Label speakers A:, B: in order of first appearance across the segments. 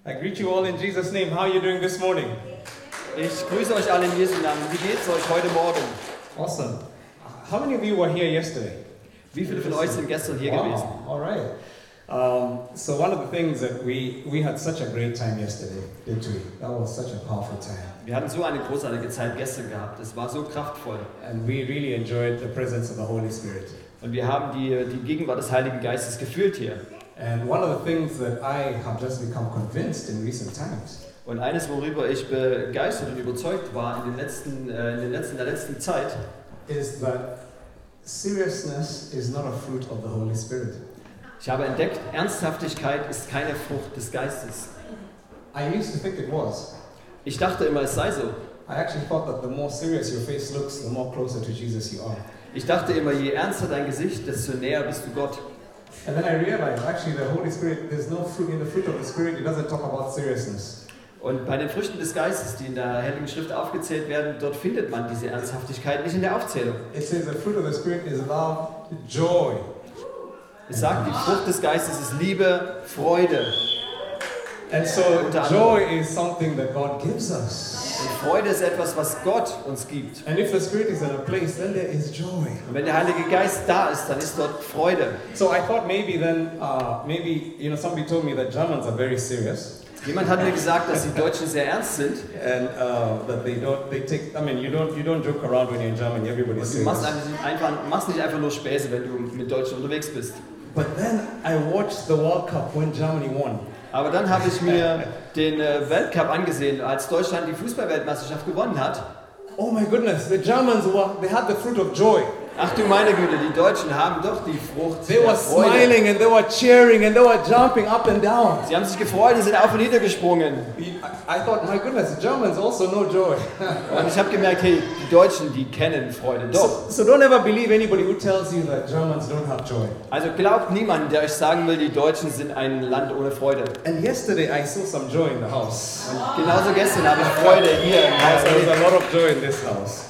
A: I greet you all in Jesus' name. How are you doing this morning?
B: Ich grüße euch alle in Jesu Namen. Wie geht's euch heute Morgen?
A: Awesome. How many of you were here yesterday?
B: Wie viele von euch sind gestern hier gewesen?
A: All right. So one of the things that we had such a great time yesterday, didn't we? That was such a powerful time.
B: Wir hatten so eine großartige Zeit gestern gehabt. Es war so kraftvoll.
A: And we really enjoyed the presence of the Holy Spirit.
B: Und wir haben die Gegenwart des Heiligen Geistes gefühlt hier.
A: And one of the things that I have just become convinced in recent times.
B: Und eines, worüber ich begeistert und überzeugt war in der letzten Zeit,
A: is that seriousness is not a fruit of the Holy Spirit.
B: ich habe entdeckt, Ernsthaftigkeit ist keine Frucht des Geistes.
A: I used to think it was.
B: Ich dachte immer, es sei so.
A: I actually thought that the more serious your face looks, the more closer to Jesus you are.
B: Ich dachte immer, je ernster dein Gesicht, desto näher bist du Gott.
A: And then I realized actually the Holy Spirit, there's no fruit in the fruit of the Spirit, it doesn't talk about seriousness.
B: Und bei den Früchten des Geistes, die in der Heiligen Schrift aufgezählt werden, dort findet man diese Ernsthaftigkeit nicht in der Aufzählung.
A: It says the fruit of the Spirit is love, joy.
B: Es sagt, die Frucht des Geistes ist Liebe, Freude.
A: And so joy is something that God gives us.
B: Und Freude ist etwas, was Gott uns gibt.
A: And if the Spirit is in a place, then there is joy.
B: Und wenn der Heilige Geist da ist, dann ist dort Freude.
A: So I thought maybe then, somebody told me that Germans are very serious.
B: Jemand hat mir gesagt, dass die Deutschen sehr ernst sind.
A: And that you don't joke around when you're in Germany, everybody's
B: Und du
A: serious.
B: machst nicht einfach nur Späße, wenn du mit Deutschen unterwegs bist.
A: But then I watched the World Cup when Germany won.
B: Aber dann habe ich mir den Weltcup angesehen, als Deutschland die Fußballweltmeisterschaft gewonnen hat.
A: Oh my goodness, the Germans they had the fruit of joy.
B: Ach du meine Güte, die Deutschen haben doch die Frucht
A: They
B: der
A: were
B: Freude.
A: smiling and they were cheering and they were jumping up and down.
B: Sie haben sich gefreut und sind auf und nieder gesprungen.
A: I thought, my goodness, the Germans also know joy.
B: Und ich habe gemerkt, hey, die Deutschen, die kennen Freude doch.
A: So don't ever believe anybody who tells you that Germans don't have joy.
B: Also glaubt niemand, der euch sagen will, die Deutschen sind ein Land ohne Freude.
A: And yesterday I saw some joy in the house.
B: Und genauso gestern habe ich Freude hier im Haus
A: There was
B: erlebt.
A: a lot of joy in this house.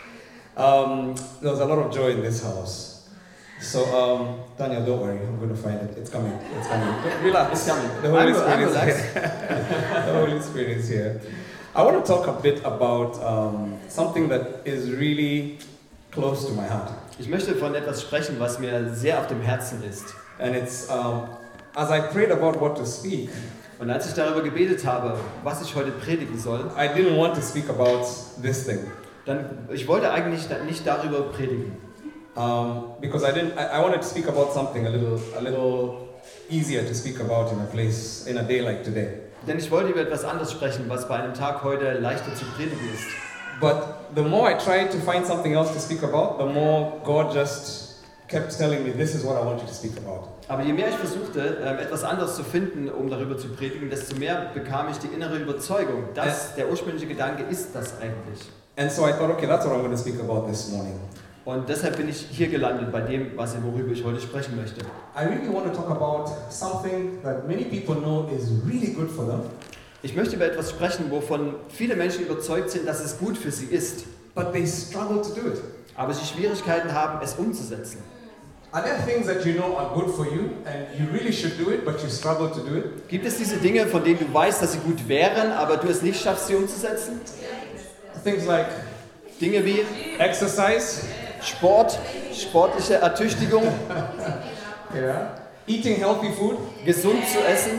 A: There was a lot of joy in this house. So, Daniel, don't worry, I'm going to find it. It's coming. It's coming. Relax.
B: It's coming.
A: The Holy
B: I'm
A: Spirit is
B: relaxed.
A: here. The Holy Spirit is here. I want to talk a bit about something that is really close to my heart.
B: Ich möchte von etwas sprechen, was mir sehr auf dem Herzen ist.
A: And it's, as I prayed about what to speak,
B: Und als ich darüber gebetet habe, was ich heute predigen soll,
A: I didn't want to speak about this thing.
B: ich wollte eigentlich nicht darüber predigen.
A: Because I wanted to speak about something a little easier to speak about in a day like today.
B: Denn ich wollte über etwas anderes sprechen, was bei einem Tag heute leichter zu predigen ist.
A: But the more I tried to find something else to speak about, the more God just kept telling me, this is what I want you to speak about.
B: Aber je mehr ich versuchte, etwas anderes zu finden, um darüber zu predigen, desto mehr bekam ich die innere Überzeugung, dass der ursprüngliche Gedanke ist das eigentlich.
A: And so I thought, okay, that's what I'm going to speak about this morning.
B: Und deshalb bin ich hier gelandet bei dem, worüber ich heute sprechen möchte.
A: I really want to talk about something that many people know is really good for them.
B: Ich möchte über etwas sprechen, wovon viele Menschen überzeugt sind, dass es gut für sie ist.
A: But they struggle to do it.
B: Aber sie Schwierigkeiten haben, es umzusetzen.
A: Are there things that you know are good for you and you really should do it, but you struggle to do it?
B: Gibt es diese Dinge, von denen du weißt, dass sie gut wären, aber du es nicht schaffst, sie umzusetzen?
A: Things like
B: Dinge wie
A: exercise,
B: Sport, sportliche Ertüchtigung,
A: yeah, eating healthy food.
B: gesund zu essen,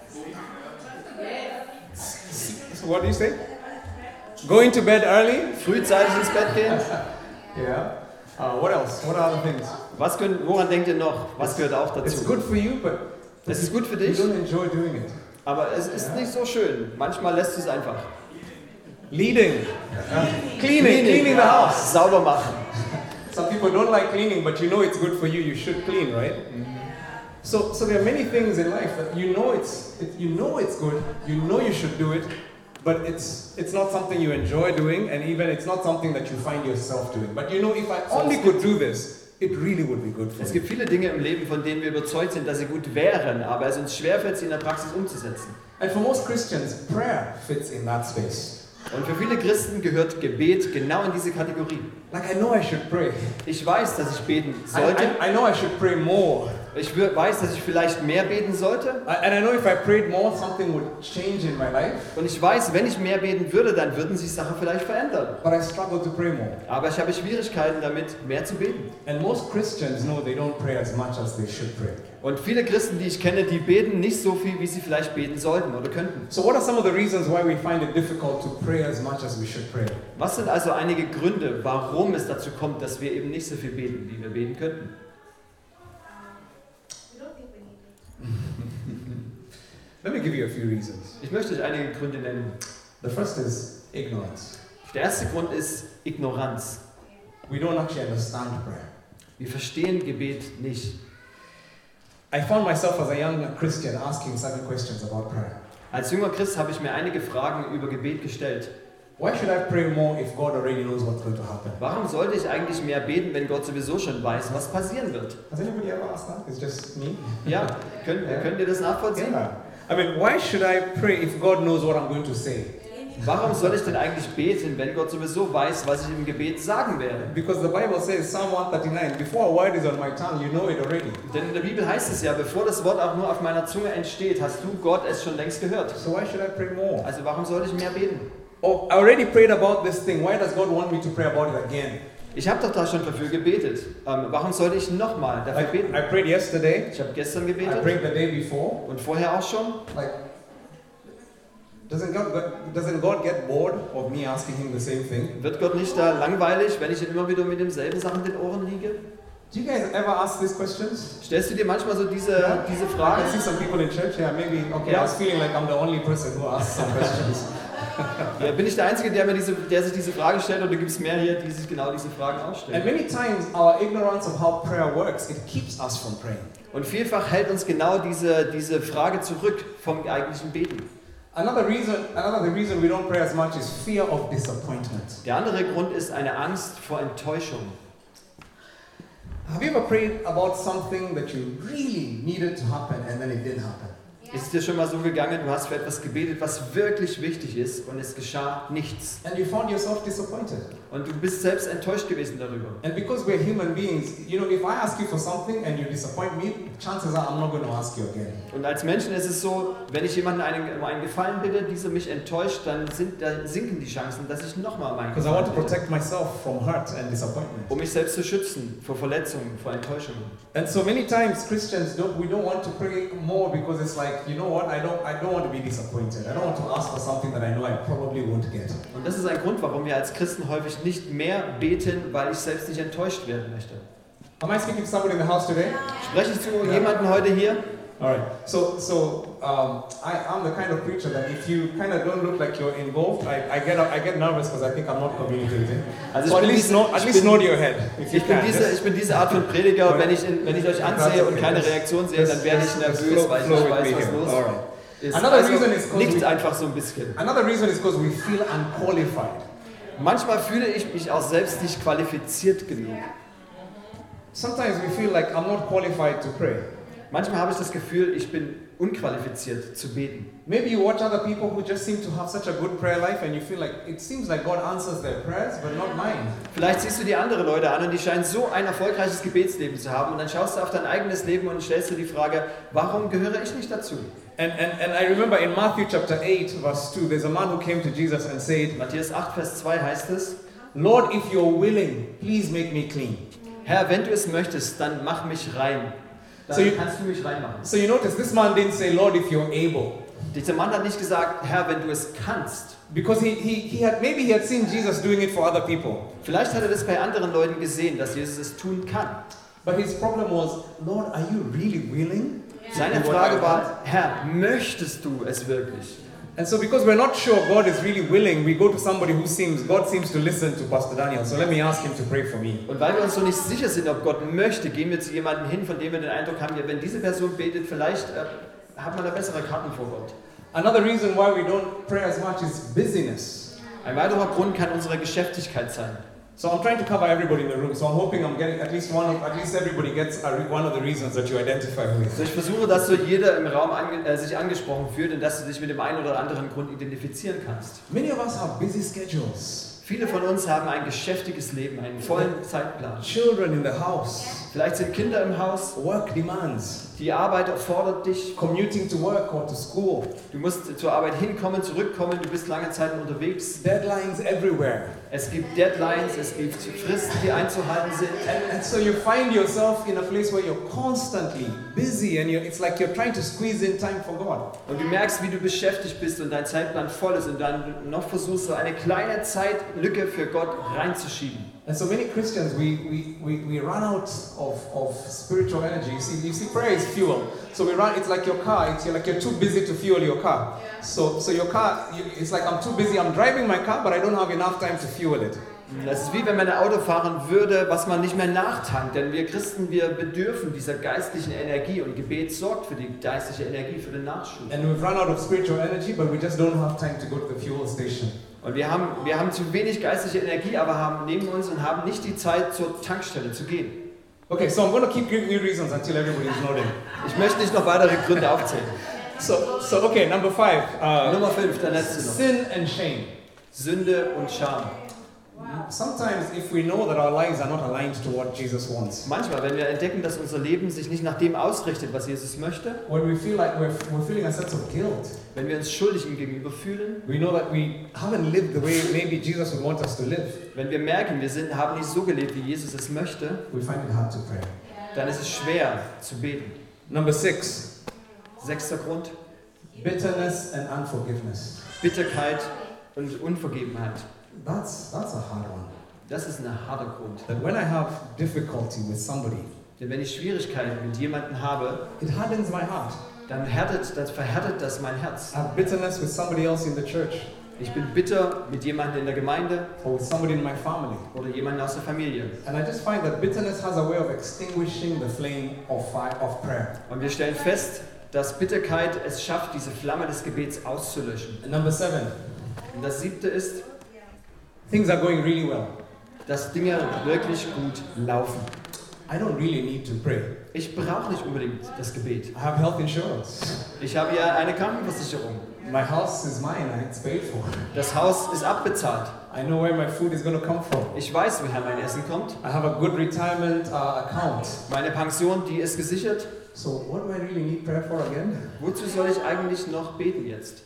A: So what do you say? Going to bed early.
B: frühzeitig ins Bett gehen.
A: Yeah. What else? What are other things?
B: Woran denkt ihr noch? Was gehört auch
A: It's
B: dazu?
A: good for you, but
B: Es ist gut für
A: you
B: dich,
A: don't enjoy doing it.
B: aber es ist nicht so schön. Manchmal lässt du es einfach.
A: Leading, cleaning the house.
B: Sauber machen.
A: Some people don't like cleaning, but you know it's good for you. You should clean, right? So there are many things in life that you know it's good. You know you should do it, but it's not something you enjoy doing, and even it's not something that you find yourself doing. But you know, if I only could do this, it really would be good for
B: Es
A: me.
B: gibt viele Dinge im Leben, von denen wir überzeugt sind, dass sie gut wären, aber es uns schwerfällt, sie in der Praxis umzusetzen.
A: And for most Christians, prayer fits in that space.
B: Und für viele Christen gehört Gebet genau in diese Kategorie.
A: Like I know I should pray.
B: Ich weiß, dass ich beten sollte.
A: I know I should pray more.
B: Ich weiß, dass ich vielleicht mehr beten sollte.
A: And I know if I prayed more, something would change in my life.
B: Und ich weiß, wenn ich mehr beten würde, dann würden sich Sachen vielleicht verändern.
A: But I struggle to pray more.
B: Aber ich habe Schwierigkeiten damit, mehr zu beten.
A: And most Christians know they don't pray as much as they should pray.
B: Und viele Christen, die ich kenne, die beten nicht so viel, wie sie vielleicht beten sollten oder könnten.
A: So what are some of the reasons why we find it difficult to pray as much as we should pray?
B: Was sind also einige Gründe, warum es dazu kommt, dass wir eben nicht so viel beten, wie wir beten könnten?
A: Let me give you a few reasons.
B: Ich möchte euch einige Gründe nennen.
A: The first is ignorance.
B: Der erste Grund ist Ignoranz.
A: We don't actually understand prayer.
B: Wir verstehen Gebet nicht.
A: I found myself as a young Christian asking certain questions about prayer.
B: Als junger Christ habe ich mir einige Fragen über Gebet gestellt.
A: Why should I pray more if God already knows what's going to happen?
B: Warum sollte ich eigentlich mehr beten, wenn Gott sowieso schon weiß, was passieren wird?
A: Has anybody ever asked that? It's just me?
B: Ja, könnt ihr das nachvollziehen?
A: Yeah. I mean, why should I pray if God knows what I'm going to say?
B: Warum soll ich denn eigentlich beten, wenn Gott sowieso weiß, was ich im Gebet sagen werde?
A: Because the Bible says, Psalm 139, before a word is on my tongue, you know it already.
B: Denn in der Bibel heißt es ja, bevor das Wort auch nur auf meiner Zunge entsteht, hast du Gott es schon längst gehört.
A: So why should I pray more?
B: Also warum sollte ich mehr beten?
A: Oh, I already prayed about this thing. Why does God want me to pray about it again?
B: Ich habe doch da schon dafür gebetet. Warum sollte ich nochmal dafür beten?
A: I prayed yesterday.
B: Ich habe gestern
A: I
B: gebetet
A: prayed the day before.
B: und vorher auch schon.
A: Like, doesn't God get bored of me asking him the same thing?
B: Wird Gott nicht da langweilig, wenn ich ihn immer wieder mit demselben Sachen in den Ohren liege?
A: Do you guys ever ask these questions?
B: Stellst du dir manchmal so diese
A: I
B: Fragen?
A: see some people in church here. Maybe okay. I was feeling like I'm the only person who asks some questions.
B: Ja, bin ich der Einzige, der sich diese Frage stellt, oder gibt es mehr hier, die sich genau diese Fragen auch
A: And
B: stellen?
A: many times our ignorance of how prayer works, it keeps us from praying.
B: Und vielfach hält uns genau diese Frage zurück vom eigentlichen Beten.
A: Another reason we don't pray as much is fear of disappointment.
B: Der andere Grund ist eine Angst vor Enttäuschung.
A: Have you ever prayed about something that you really needed to happen and then it didn't happen?
B: Ist es dir schon mal so gegangen, du hast für etwas gebetet, was wirklich wichtig ist, und es geschah nichts?
A: And you found yourself disappointed.
B: Und du bist selbst enttäuscht gewesen darüber.
A: And because we're human beings, you know, if I ask you for something and you disappoint me, chances are I'm not going to ask you again.
B: Und als Menschen ist es so, wenn ich jemanden um einen Gefallen bitte, dieser mich enttäuscht, dann sinken die Chancen, dass ich nochmal meinen
A: Because I want to
B: Gefallen bitte,
A: protect myself from hurt and disappointment.
B: um mich selbst zu schützen vor Verletzungen, vor Enttäuschungen.
A: And so many times Christians we don't want to pray more because it's like, you know what, I don't want to be disappointed. I don't want to ask for something that I know I probably won't get.
B: Und das ist ein Grund, warum wir als Christen häufig nicht mehr beten, weil ich selbst nicht enttäuscht werden möchte.
A: Am I speaking to somebody in the house today?
B: Spreche ich zu jemandem heute hier?
A: Alright, I'm the kind of preacher that if you kind of don't look like you're involved, I get nervous because I think I'm not communicating.
B: Also
A: So at least nod your head if you can.
B: Ich bin diese Art von Prediger, und wenn ich euch ansehe und keine Reaktion sehe, dann werde ich nervös, weil ich nicht weiß, was los ist.
A: Another reason is
B: Nickt einfach so ein bisschen.
A: Another reason is because we feel unqualified.
B: Manchmal fühle ich mich auch selbst nicht qualifiziert genug.
A: Sometimes we feel like I'm not qualified to pray.
B: Manchmal habe ich das Gefühl, ich bin unqualifiziert zu beten.
A: Maybe you watch other people who just seem to have such a good prayer life and you feel like it seems like God answers their prayers, but not mine.
B: Vielleicht siehst du dir andere Leute an und die scheinen so ein erfolgreiches Gebetsleben zu haben, und dann schaust du auf dein eigenes Leben und stellst dir die Frage, warum gehöre ich nicht dazu?
A: And I remember in Matthew chapter 8 verse 2, there's a man who came to Jesus and said,
B: Matthäus 8, Vers 2 heißt es,
A: Lord, if you're willing, please make me clean.
B: Herr, wenn du es möchtest, dann mach mich rein. Dann kannst du mich reinmachen.
A: So you notice this man didn't say, Lord, if you're able.
B: Dieser Mann hat nicht gesagt, Herr, wenn du es kannst.
A: Because he had seen Jesus doing it for other people.
B: Vielleicht hat er das bei anderen Leuten gesehen, dass Jesus es tun kann.
A: But his problem was, Lord, are you really willing?
B: Seine Frage war, Herr, möchtest du es wirklich?
A: And so because we're not sure God is really willing, we go to somebody God seems to listen to Pastor Daniel. So let me ask him to pray for me.
B: Und weil wir uns so nicht sicher sind, ob Gott möchte, gehen wir zu jemandem hin, von dem wir den Eindruck haben, ja, wenn diese Person betet, vielleicht hat man da bessere Karten vor Gott.
A: Another reason why we don't pray as much is busyness.
B: Ein weiterer Grund kann unsere Geschäftigkeit sein.
A: So I'm trying to cover everybody in the room. So I'm hoping I'm getting at least everybody gets one of the reasons that you identify with.
B: So ich versuche, dass so jeder im Raum sich angesprochen fühlt und dass du dich mit dem einen oder anderen Grund identifizieren kannst.
A: Many of us have busy schedules.
B: Viele von uns haben ein geschäftiges Leben, einen vollen Zeitplan.
A: Children in the house.
B: Vielleicht sind Kinder im Haus.
A: Work demands.
B: Die Arbeit erfordert dich.
A: Commuting to work or to school.
B: Du musst zur Arbeit hinkommen, zurückkommen. Du bist lange Zeit unterwegs.
A: Deadlines everywhere.
B: Es gibt Deadlines, es gibt Fristen, die einzuhalten sind.
A: And so you find yourself in a place where you're constantly busy and it's like you're trying to squeeze in time for God.
B: Und du merkst, wie du beschäftigt bist und dein Zeitplan voll ist und dann noch versuchst, so eine kleine Zeitlücke für Gott reinzuschieben.
A: And so many Christians, we run out of spiritual energy. You see, prayer is fuel. So we run. It's like your car. You're too busy to fuel your car. So your car. It's like I'm too busy. I'm driving my car, but I don't have enough time to fuel it.
B: Das ist wie wenn man ein Auto fahren würde, was man nicht mehr nachtankt. Denn wir Christen, wir bedürfen dieser geistlichen Energie und Gebet sorgt für die geistliche Energie, für den Nachschub.
A: And we've run out of spiritual energy, but we just don't have time to go to the fuel station.
B: Und wir haben zu wenig geistliche Energie, aber haben neben uns und haben nicht die Zeit, zur Tankstelle zu gehen.
A: Okay, so I'm going to keep giving you reasons until everybody is nodding.
B: Ich möchte nicht noch weitere Gründe aufzählen.
A: So okay, number 5.
B: Nummer 5, der letzte noch.
A: Sin and shame.
B: Sünde und Scham.
A: Sometimes if we know that our lives are not aligned to what Jesus wants.
B: Manchmal, wenn wir entdecken, dass unser Leben sich nicht nach dem ausrichtet, was Jesus möchte,
A: When we feel like we're feeling a sense of guilt.
B: wenn wir uns schuldig ihm gegenüber fühlen,
A: We know that we haven't lived the way maybe Jesus would want us to live.
B: wenn wir merken, wir haben nicht so gelebt, wie Jesus es möchte,
A: We find it hard to pray.
B: dann ist es schwer zu beten.
A: Number 6.
B: 6. Grund,
A: Bitterness and unforgiveness.
B: Bitterkeit und Unvergebenheit.
A: That's a hard one.
B: Das ist ein harter Grund.
A: That when I have difficulty with somebody,
B: Denn wenn ich Schwierigkeiten mit jemandem habe,
A: it hardens my heart.
B: dann verhärtet das mein Herz.
A: I have bitterness with somebody else in the church
B: Ich bin bitter mit jemandem in der Gemeinde
A: or with somebody in my family.
B: oder jemandem aus der Familie.
A: And I just find that bitterness has a way of extinguishing the flame of prayer.
B: Und wir stellen fest, dass Bitterkeit es schafft, diese Flamme des Gebets auszulöschen.
A: And number 7.
B: Und das 7. ist,
A: Things are going really well.
B: dass Dinge wirklich gut laufen.
A: I don't really need to pray.
B: Ich brauche nicht unbedingt das Gebet.
A: I have health insurance.
B: Ich habe ja eine Krankenversicherung.
A: My house is mine and it's paid for.
B: Das Haus ist abbezahlt.
A: I know where my food is going to come from.
B: Ich weiß, woher mein Essen kommt.
A: I have a good retirement account.
B: Meine Pension, die ist gesichert.
A: So what do I really need prayer for again?
B: Wozu soll ich eigentlich noch beten jetzt?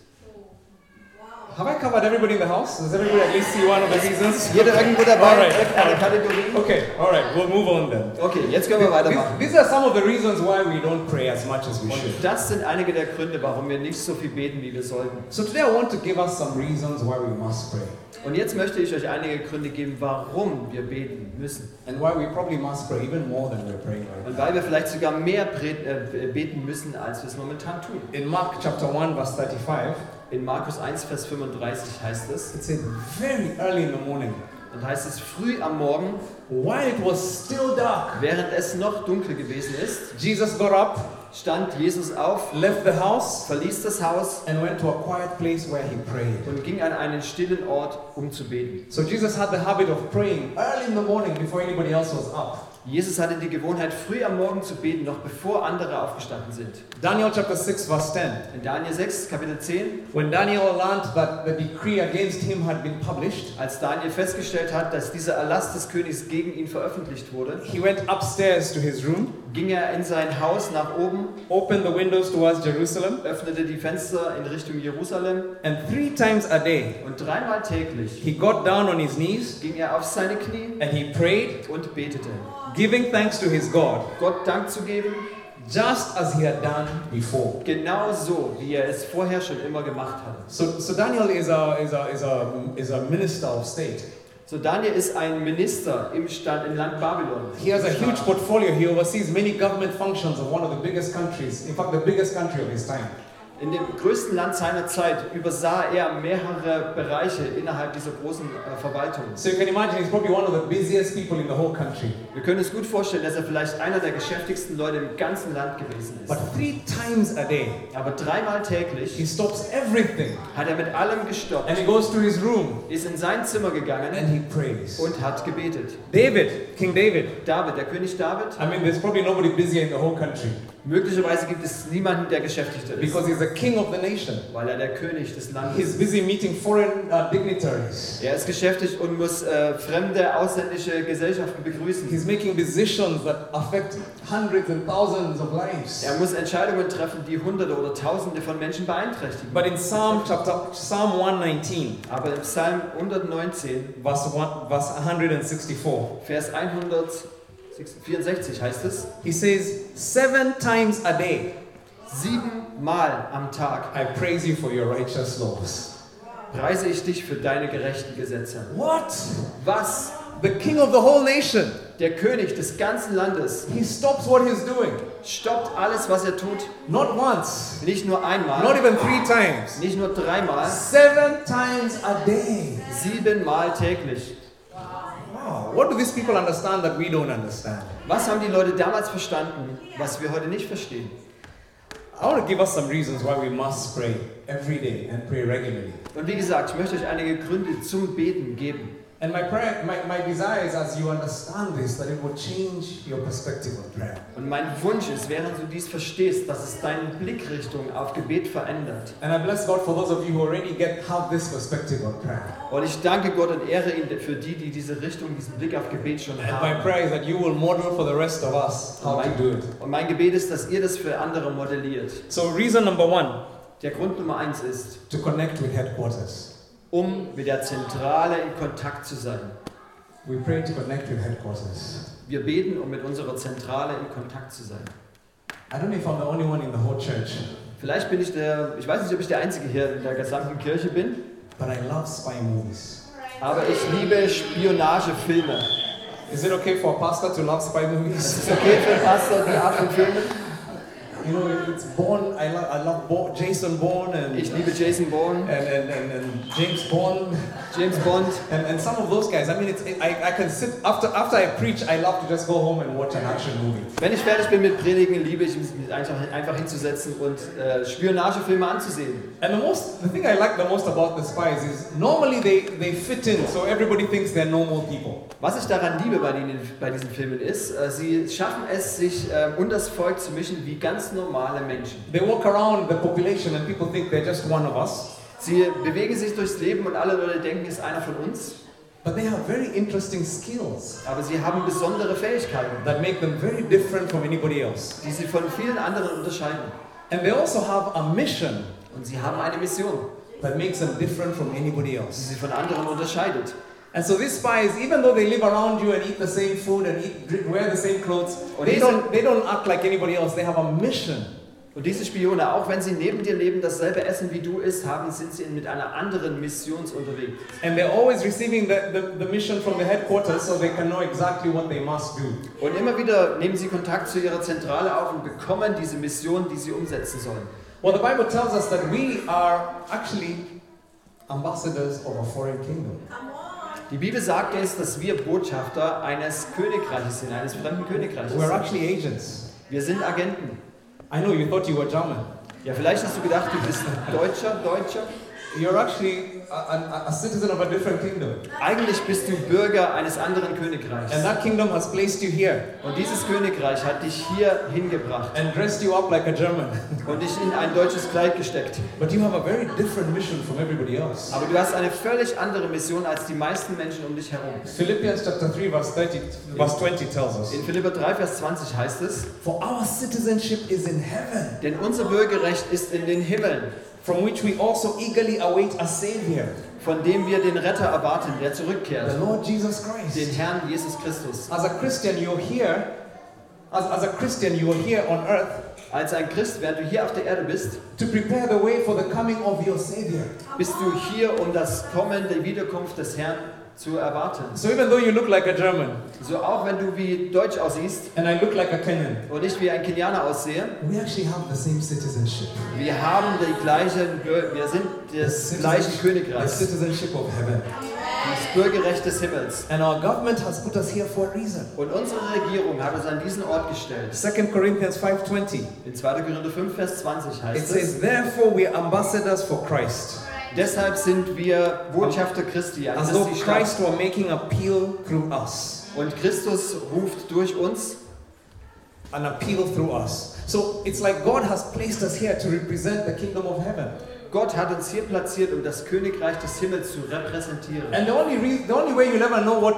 A: Have I covered everybody in the house? Does everybody at least see one of the reasons?
B: Jeder irgendwo dabei?
A: Alright.
B: Eine Kategorie?
A: Okay, alright, we'll move on then.
B: Okay, jetzt können wir weitermachen.
A: These are some of the reasons why we don't pray as much as we should.
B: Und das sind einige der Gründe, warum wir nicht so viel beten, wie wir sollten.
A: So today I want to give us some reasons why we must pray.
B: Und jetzt möchte ich euch einige Gründe geben, warum wir beten müssen.
A: And why we probably must pray even more than we're praying right
B: Und
A: now.
B: weil wir vielleicht sogar mehr beten müssen, als wir es momentan tun.
A: In Mark chapter 1 verse 35,
B: In Markus 1, Vers 35 heißt es,
A: it said very early in the morning,
B: und heißt es, früh am Morgen,
A: while it was still dark,
B: während es noch dunkel gewesen ist,
A: Jesus got up,
B: stand Jesus auf,
A: left the house,
B: verließ das Haus
A: and went to a quiet place where he prayed.
B: und ging an einen stillen Ort, um zu beten.
A: So Jesus had the habit of praying early in the morning before anybody else was up.
B: Jesus hatte die Gewohnheit, früh am Morgen zu beten, noch bevor andere aufgestanden sind.
A: Daniel chapter 6 verse 10.
B: In Daniel 6, Kapitel 10,
A: When Daniel learned that the decree against him had been published,
B: als Daniel festgestellt hat, dass dieser Erlass des Königs gegen ihn veröffentlicht wurde,
A: he went upstairs to his room,
B: ging er in sein Haus nach oben,
A: opened the windows towards Jerusalem,
B: öffnete die Fenster in Richtung Jerusalem
A: and 3 times a day
B: und 3-mal täglich
A: he got down on his knees
B: ging er auf seine Knie
A: and he prayed,
B: und betete,
A: giving thanks to his God,
B: Gott Dank zu geben,
A: just as he had done before.
B: genau so, wie er es vorher schon immer gemacht hatte.
A: So Daniel is a minister of state.
B: So Daniel ist ein Minister im Land Babylon.
A: He has a huge portfolio. He oversees many government functions of one of the biggest countries, in fact the biggest country of his time.
B: In dem größten Land seiner Zeit übersah er mehrere Bereiche innerhalb dieser großen Verwaltung.
A: So you can imagine he's probably one of the busiest people in the whole country.
B: Wir können uns gut vorstellen, dass er vielleicht einer der geschäftigsten Leute im ganzen Land gewesen ist.
A: But 3 times a day,
B: Aber 3-mal
A: he
B: täglich
A: stops everything
B: hat er mit allem gestoppt,
A: and he goes to his room
B: ist in sein Zimmer gegangen
A: and he prays.
B: und hat gebetet.
A: David, King David.
B: David, der König David,
A: I mean, there's probably nobody busier in the whole country.
B: Möglicherweise gibt es niemanden, der Geschäftigter ist,
A: because he's the king of the nation.
B: weil er der König des Landes
A: He's
B: ist.
A: busy meeting foreign dignitaries.
B: Er ist geschäftig und muss fremde, ausländische Gesellschaften begrüßen.
A: He's making decisions that affect hundreds and thousands of lives.
B: Er muss Entscheidungen treffen, die Hunderte oder Tausende von Menschen beeinträchtigen.
A: But in Psalm 119,
B: Aber im Psalm 119,
A: verse 164,
B: Vers 164 heißt es,
A: he says, 7 times a day
B: 7-mal am Tag
A: I praise you for your righteous laws.
B: preise ich dich für deine gerechten Gesetze.
A: What?
B: Was?
A: The king of the whole nation,
B: Der König des ganzen Landes
A: he stops what he's doing.
B: stoppt alles, was er tut,
A: Not once,
B: nicht nur
A: not
B: einmal,
A: even 3 times,
B: nicht nur 3-mal,
A: 7 times a day.
B: 7-mal täglich.
A: Wow, what do these people understand that we don't understand?
B: Was haben die Leute damals verstanden, was wir heute nicht verstehen?
A: I want to give us some reasons why we must pray every day and pray regularly.
B: Und wie gesagt, ich möchte euch einige Gründe zum Beten geben.
A: And my prayer, my desire is, as you understand this, that it will change your perspective of prayer.
B: Und mein Wunsch ist, während du dies verstehst, dass es deine Blickrichtung auf Gebet verändert.
A: And I bless God for those of you who already have this perspective of prayer.
B: Und ich danke Gott und ehre ihn für die, die diese Richtung, diesen Blick auf Gebet schon
A: And my
B: haben.
A: prayer is that you will model for the rest of us how to do it.
B: Und mein Gebet ist, dass ihr das für andere modelliert.
A: So reason number 1,
B: Der Grund Nummer 1 ist,
A: to connect with headquarters.
B: mit der Zentrale in Kontakt zu sein.
A: We pray to connect with headquarters.
B: Wir beten, um mit unserer Zentrale in Kontakt zu sein.
A: I don't know if I'm the only one in the whole church,
B: Vielleicht bin ich ich weiß nicht, ob ich der Einzige hier in der gesamten Kirche bin,
A: but I love spy movies.
B: aber ich liebe Spionagefilme.
A: Is it okay for a pastor to love spy
B: Es
A: movies?
B: ist okay für den Pastor, die Art von Filmen.
A: You know, it's Bourne. I love Jason Bourne and
B: Ich liebe Jason Bourne,
A: and James Bond
B: James Bond.
A: and some of those guys. I mean, I can sit after I preach. I love to just go home and watch an action movie.
B: Wenn ich fertig bin mit Predigen, liebe ich es, mich einfach hinzusetzen und Spionagefilme anzusehen.
A: And the thing I like the most about the spies is normally they fit in, so everybody thinks they're normal people.
B: Was ich daran liebe bei diesen Filmen ist, sie schaffen es, sich unter das Volk zu mischen wie ganz normale Menschen.
A: They walk around the population and people think they're just one of us.
B: Sie bewegen sich durchs Leben und alle Leute denken, ist einer von uns.
A: But they have very interesting skills
B: Aber sie haben besondere Fähigkeiten,
A: that make them very different from anybody else.
B: die sie von vielen anderen unterscheiden.
A: And they also have a mission
B: Und sie haben eine Mission,
A: that makes them different from anybody
B: die
A: else.
B: sie von anderen unterscheidet.
A: And so these spies, even though they live around you and eat the same food and wear the same clothes,
B: Und
A: they don't act like anybody else. They have a mission.
B: Und diese Spione, auch wenn sie neben dir leben, dasselbe Essen wie du isst, sind sie mit einer anderen Mission unterwegs.
A: And they're always receiving the mission from the headquarters so they can know exactly what they must do.
B: Und immer wieder nehmen sie Kontakt zu ihrer Zentrale auf und bekommen diese Mission, die sie umsetzen sollen.
A: Well, the Bible tells us that we are actually ambassadors of a foreign kingdom.
B: Die Bibel sagt es, dass wir Botschafter eines Königreiches sind, eines fremden Königreiches.
A: We're actually agents.
B: Wir sind Agenten.
A: I know you thought you were German.
B: Ja, vielleicht hast du gedacht, du bist Deutscher.
A: You're actually a citizen of a different kingdom.
B: Eigentlich bist du Bürger eines anderen Königreichs.
A: And that kingdom has placed you here
B: Und dieses Königreich hat dich hier hingebracht
A: and dressed you up like a German.
B: und dich in ein deutsches Kleid gesteckt.
A: But you have a very different mission from everybody else.
B: Aber du hast eine völlig andere Mission als die meisten Menschen um dich herum.
A: Philippians chapter 3 verse 20 tells us,
B: In Philipper 3, Vers 20 heißt es,
A: for our citizenship is in heaven,
B: denn unser Bürgerrecht ist in den Himmeln,
A: from which we also eagerly await a Savior,
B: von dem wir den Retter erwarten, der
A: the
B: zurückkehrt,
A: Lord Jesus
B: den
A: Christ.
B: Herrn Jesus Christus.
A: As a Christian, you're here. As a Christian, you are here on earth
B: Als ein Christ, während du hier auf der Erde bist,
A: to prepare the way for the coming of your Savior.
B: bist du hier, um das Kommen der Wiederkunft des Herrn zu erwarten.
A: So even though you look like a German
B: So auch wenn du wie Deutsch aussiehst
A: and I look like a Kenyan,
B: und nicht wie ein Kenianer aussehe,
A: we actually have the same citizenship.
B: wir sind des gleichen
A: The
B: Königreichs,
A: citizenship of heaven.
B: das Bürgerrecht des Himmels.
A: And our government has put us here for a reason.
B: Und unsere Regierung hat uns an diesen Ort gestellt.
A: 2 Corinthians 5:20.
B: In 2. Korinther 5, Vers 20
A: It
B: heißt
A: says,
B: es,
A: therefore we are ambassadors for Christ.
B: deshalb sind wir Botschafter Christi,
A: As
B: also
A: though
B: das ist die Stadt.
A: Christ were making appeal through us.
B: Und Christus ruft durch uns.
A: an appeal through us. So it's like God has placed us here to represent the kingdom of heaven.
B: Gott hat uns hier platziert, um das Königreich des Himmels zu repräsentieren.
A: And the only way you'll ever know what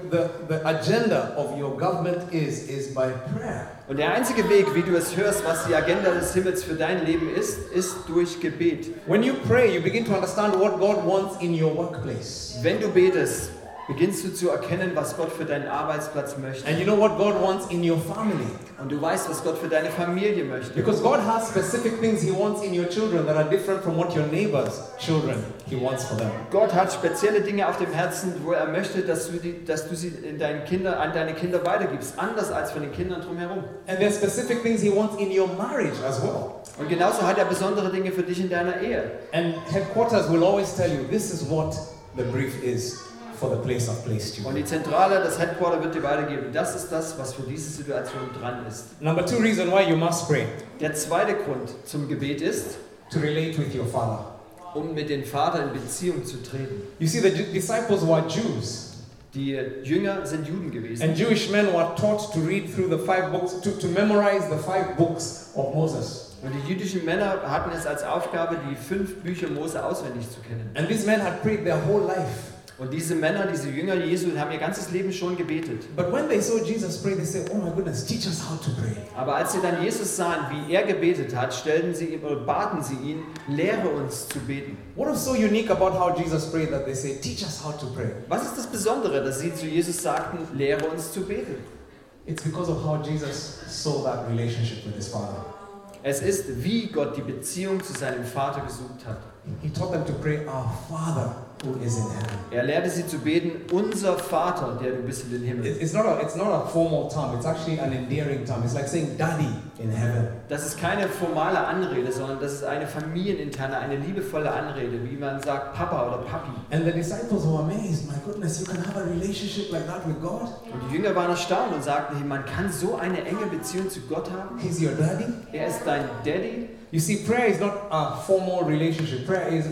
A: the agenda of your government is by prayer.
B: Und der einzige Weg, wie du es hörst, was die Agenda des Himmels für dein Leben ist durch Gebet.
A: When you pray, you begin to understand what God wants in your workplace.
B: Wenn du betest, beginnst du zu erkennen, was Gott für deinen Arbeitsplatz möchte.
A: And you know what God wants in your family.
B: Und du weißt, was Gott für deine Familie möchte.
A: Because God has specific things He wants in your children that are different from what your neighbor's children He wants for them.
B: Gott hat spezielle Dinge auf dem Herzen, wo er möchte, dass du sie an deine Kinder weitergibst, anders als von den Kindern drumherum.
A: And there's specific things He wants in your marriage as well.
B: Und genauso hat er besondere Dinge für dich in deiner Ehe.
A: And headquarters will always tell you this is what the brief is for the place I've placed you.
B: Und die Zentrale, das Headquarter wird dir weitergeben. Das ist das, was für diese Situation dran ist.
A: Number 2 reason why you must pray.
B: Der zweite Grund zum Gebet ist,
A: To relate with your Father.
B: um mit dem Vater in Beziehung zu treten.
A: You see, the disciples were Jews.
B: Die Jünger sind Juden gewesen.
A: And Jewish men were taught to read through the 5 books, to memorize the 5 books of Moses.
B: Und die jüdischen Männer hatten es als Aufgabe, die 5 Bücher Mose auswendig zu kennen.
A: And these men had prayed their whole life.
B: Und diese Männer, diese Jünger Jesu, haben ihr ganzes Leben schon gebetet.
A: But when they saw Jesus pray, they said, oh my goodness, teach us how to pray.
B: Aber als sie dann Jesus sahen, wie er gebetet hat, baten sie ihn, lehre uns zu beten.
A: What is so unique about how Jesus prayed that they say, teach us how to pray?
B: Was ist das Besondere, dass sie zu Jesus sagten, lehre uns zu beten?
A: It's because of how Jesus saw that relationship with his Father.
B: Es ist, wie Gott die Beziehung zu seinem Vater gesucht hat.
A: He taught them to pray, our Father who is in heaven.
B: Er lehrte sie zu beten, unser Vater, der du bist in den Himmel.
A: It's not a formal term, it's actually an endearing term. It's like saying daddy in heaven.
B: Das ist keine formale Anrede, sondern das ist eine familieninterne, eine liebevolle Anrede, wie man sagt Papa oder Papi.
A: And the disciples were amazed, my goodness, you can have a relationship like that with God?
B: Und die Jünger waren erstaunt und sagten, hey, man kann so eine enge Beziehung zu Gott haben?
A: He's your daddy?
B: Er ist dein Daddy.
A: You see, prayer is not a formal relationship. Prayer is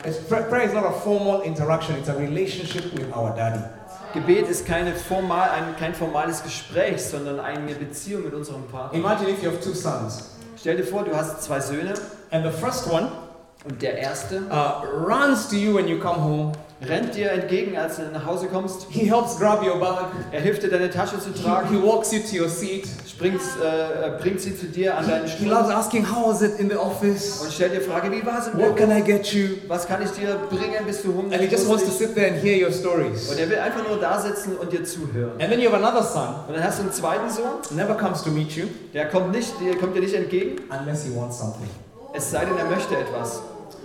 A: not a formal interaction. It's a relationship with our daddy.
B: Gebet ist kein formales Gespräch, sondern eine Beziehung mit unserem Vater.
A: Imagine if you have 2 sons.
B: Stell dir vor, du hast 2 Söhne
A: And the first one
B: und der erste
A: runs to you when you come home.
B: rennt dir entgegen, als du nach Hause kommst.
A: He helps grab your bag.
B: Er hilft dir, deine Tasche zu tragen,
A: He walks you to your seat.
B: bringt sie zu dir an deinen
A: He
B: Stuhl
A: loves asking, how was it in the office?
B: und stellt dir Frage, wie war es im
A: What
B: Büro?
A: can I get you?
B: Was kann ich dir bringen, bis du
A: And he just wants to
B: hungrig
A: sit there and hear your
B: bist?
A: stories.
B: Und er will einfach nur da sitzen und dir zuhören.
A: And then you have another son,
B: Und dann hast du einen zweiten Sohn,
A: never comes to meet you
B: der kommt dir nicht entgegen,
A: unless he wants something.
B: es sei denn, er möchte etwas.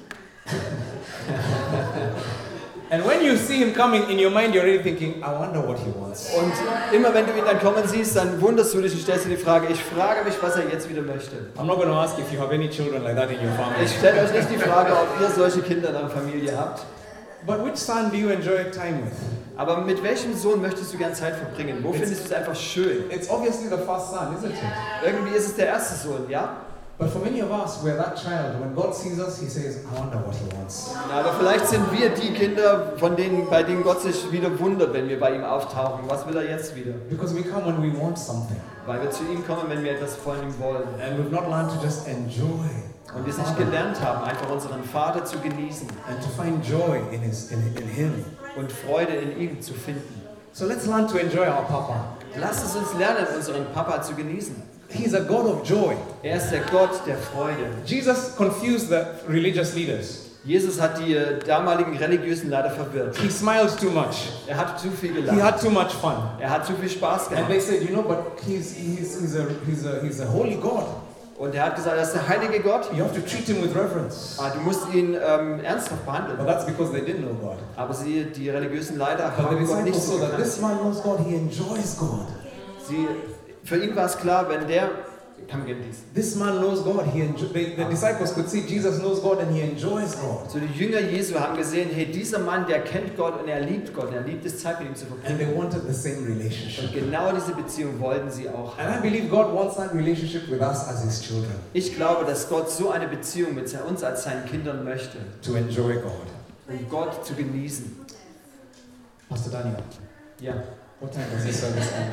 A: And when you see him coming, in your mind you're already thinking, I wonder what he wants.
B: Und immer wenn du ihn dann kommen siehst, dann wunderst du dich und stellst dir die Frage, ich frage mich, was er jetzt wieder möchte.
A: I'm not going to ask if you have any children like that in your family.
B: Ich stelle euch nicht die Frage, ob ihr solche Kinder in eurer Familie habt.
A: But which son do you enjoy time with?
B: Aber mit welchem Sohn möchtest du gern Zeit verbringen? Wo findest du es einfach schön?
A: It's obviously the first son, isn't it?
B: Irgendwie ist es der erste Sohn, ja?
A: But for many of us, we're that child. When God sees us, He says, I wonder what He wants.
B: Na, aber vielleicht sind wir die Kinder, bei denen Gott sich wieder wundert, wenn wir bei ihm auftauchen. Was will er jetzt wieder?
A: Because we come when we want something.
B: Weil wir zu ihm kommen, wenn wir etwas von ihm wollen.
A: And we've not learned to just enjoy.
B: Und wir es nicht gelernt haben, einfach unseren Vater zu genießen
A: And to find joy in Him.
B: und Freude in ihm zu finden.
A: So let's learn to enjoy our Papa.
B: Lasst es uns lernen, unseren Papa zu genießen.
A: He's a God of joy.
B: Er ist der Gott der Freude.
A: Jesus confused the religious leaders.
B: Jesus hat die damaligen Religiösen leider verwirrt.
A: He smiled too much.
B: Er hat zu viel
A: He
B: gelacht.
A: had too much fun.
B: Er hat zu viel Spaß
A: And they
B: gehabt.
A: said, you know, but he's a holy God.
B: Und er hat gesagt, das ist der heilige Gott.
A: You have to treat him with reverence.
B: Du musst ihn ernsthaft
A: But
B: behandeln.
A: that's because they didn't know God.
B: Aber die Religiösen leider
A: But the
B: haben Gott nicht
A: disciples
B: so
A: saw that
B: gekannt.
A: this man knows God, he enjoys God.
B: Für ihn war es klar, wenn der...
A: This man knows God. The disciples could see Jesus knows God and he enjoys God.
B: So die Jünger Jesu haben gesehen, hey, dieser Mann, der kennt Gott und er liebt Gott. Er liebt es, Zeit mit ihm zu
A: And they
B: verbringen.
A: wanted the same relationship.
B: Und genau diese Beziehung wollten sie auch
A: And I
B: haben.
A: believe God wants that relationship with us as his children.
B: Ich glaube, dass Gott so eine Beziehung mit uns als seinen Kindern möchte,
A: To enjoy God.
B: um Gott zu genießen.
A: Pastor Daniel,
B: Ja,
A: What time does this service end?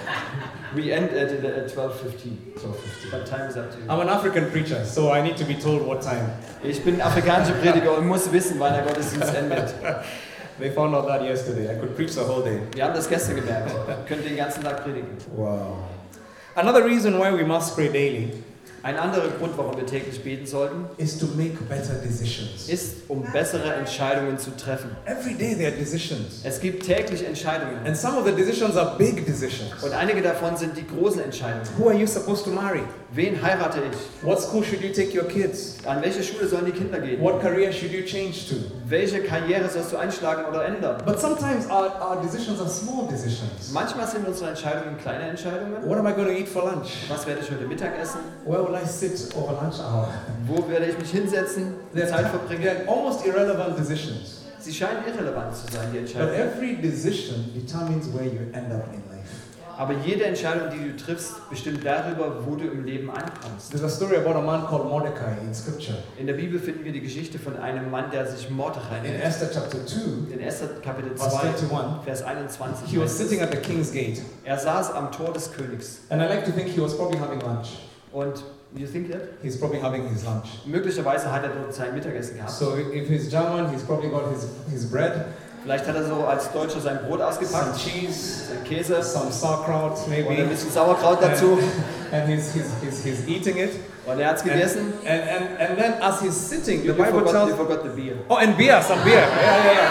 B: We end at 12:15.
A: 12:15.
B: But time is up to you.
A: I'm an African preacher, so I need to be told what time.
B: Ich bin afrikanischer Prediger und muss wissen, wann der Gottesdienst endet.
A: They found out that yesterday. I could preach the whole day.
B: Wir haben das gestern gemerkt. Könnt den ganzen Tag predigen.
A: Wow. Another reason why we must pray daily
B: Ein anderer Grund, warum wir täglich beten sollten,
A: is to make better decisions.
B: ist, um bessere Entscheidungen zu treffen.
A: Every day there are decisions.
B: Es gibt täglich Entscheidungen.
A: And some of the decisions are big decisions.
B: Und einige davon sind die großen Entscheidungen.
A: Who are you supposed to marry?
B: Wen heirate ich?
A: What school should you take your kids?
B: An welche Schule sollen die Kinder gehen?
A: What career should you change to?
B: Welche Karriere sollst du einschlagen oder ändern?
A: But sometimes our decisions are small decisions.
B: Manchmal sind unsere Entscheidungen kleine Entscheidungen.
A: What am I going to eat for lunch?
B: Was werde ich heute Mittag essen?
A: Where will I sit over lunch hour?
B: Wo werde ich mich hinsetzen, die Zeit verbringen?
A: They're almost irrelevant decisions.
B: Sie scheinen irrelevant zu sein, die
A: But
B: Entscheidungen.
A: every decision determines where you end up in life.
B: Aber jede Entscheidung, die du triffst, bestimmt darüber, wo du im Leben ankommst.
A: There's a story about a man called Mordecai in scripture.
B: In der Bibel finden wir die Geschichte von einem Mann, der sich Mordechai
A: In
B: nennt.
A: Esther chapter 2,
B: In 1. Kapitel
A: verse
B: 2,
A: 21,
B: Vers 21.
A: he was
B: heißt es,
A: sitting at the king's gate.
B: er saß am Tor des Königs.
A: And I like to think he was probably having lunch.
B: Und, you think that?
A: He's probably having his lunch.
B: Möglicherweise hat er dort sein Mittagessen gehabt.
A: So if he's German, he's probably got his bread,
B: Vielleicht hat er so als Deutscher sein Brot
A: some
B: ausgepackt,
A: cheese,
B: sein Käse
A: some sauerkraut
B: und ein
A: maybe,
B: bisschen Sauerkraut dazu.
A: and he's eating it.
B: Und er hat es gegessen.
A: And then as he's sitting, the
B: You
A: Bible
B: forgot
A: tells...
B: the beer.
A: Oh, and beer, some beer. Yeah,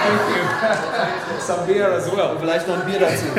A: thank you. Some beer as
B: Und
A: well.
B: vielleicht noch ein Bier dazu.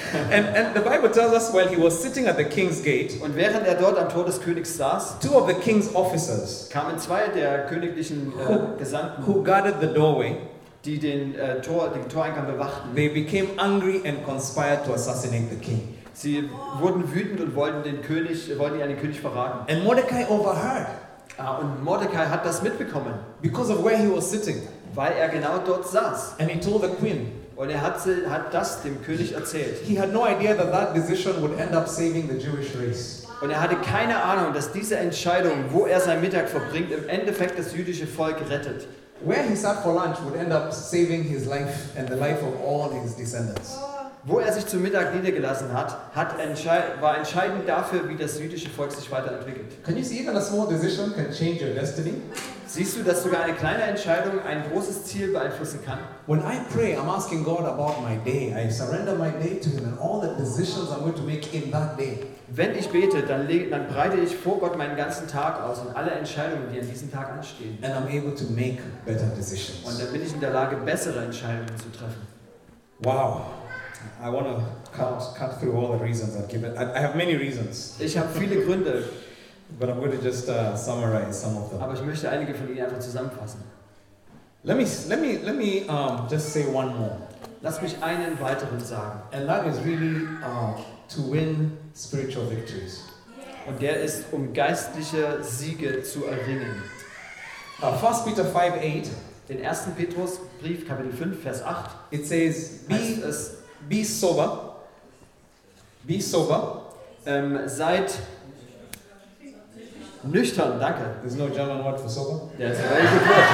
A: And the Bible tells us while he was sitting at the king's gate,
B: Und während er dort am Tor des Königs saß,
A: two of the king's officers
B: kamen zwei der königlichen Gesandten,
A: who guarded the doorway,
B: die den Toreingang bewachten.
A: they became angry and conspired to assassinate the king.
B: Sie wurden wütend und wollten den König verraten.
A: And Mordecai overheard
B: Und Mordecai hat das mitbekommen,
A: because of where he was sitting.
B: weil er genau dort saß.
A: And he told the queen.
B: Und er hat das dem König erzählt.
A: He had no idea that decision would end up saving the Jewish race.
B: Und er hatte keine Ahnung, dass diese Entscheidung, wo er seinen Mittag verbringt, im Endeffekt das jüdische Volk rettet.
A: Where he sat for lunch would end up saving his life and the life of all his descendants.
B: Wo er sich zum Mittag niedergelassen hat, war entscheidend dafür, wie das jüdische Volk sich weiterentwickelt.
A: Can you see even a small decision can change your destiny?
B: Siehst du, dass sogar eine kleine Entscheidung ein großes Ziel beeinflussen kann?
A: When I pray, I'm asking God about my day. I surrender my day to Him and all the decisions I'm going to make in that day.
B: Wenn ich bete, dann breite ich vor Gott meinen ganzen Tag aus und alle Entscheidungen, die an diesem Tag anstehen.
A: And I'm able to make better decisions.
B: Und dann bin ich in der Lage, bessere Entscheidungen zu treffen.
A: Wow. I want to cut through all the reasons I've given. I have many reasons,
B: Ich habe viele Gründe,
A: but I'm going to just summarize some of them.
B: aber ich möchte einige von ihnen einfach zusammenfassen.
A: Let me just say one more.
B: Lass mich einen weiteren sagen.
A: And that is really to win spiritual victories.
B: Und der ist, um geistliche Siege zu erringen.
A: 1 Peter 5:8,
B: Den 1. Petrusbrief, Kapitel 5, Vers 8,
A: it says,
B: heißt es,
A: be sober,
B: seid nüchtern, danke.
A: There's no German word for sober.
B: Der ist very good word.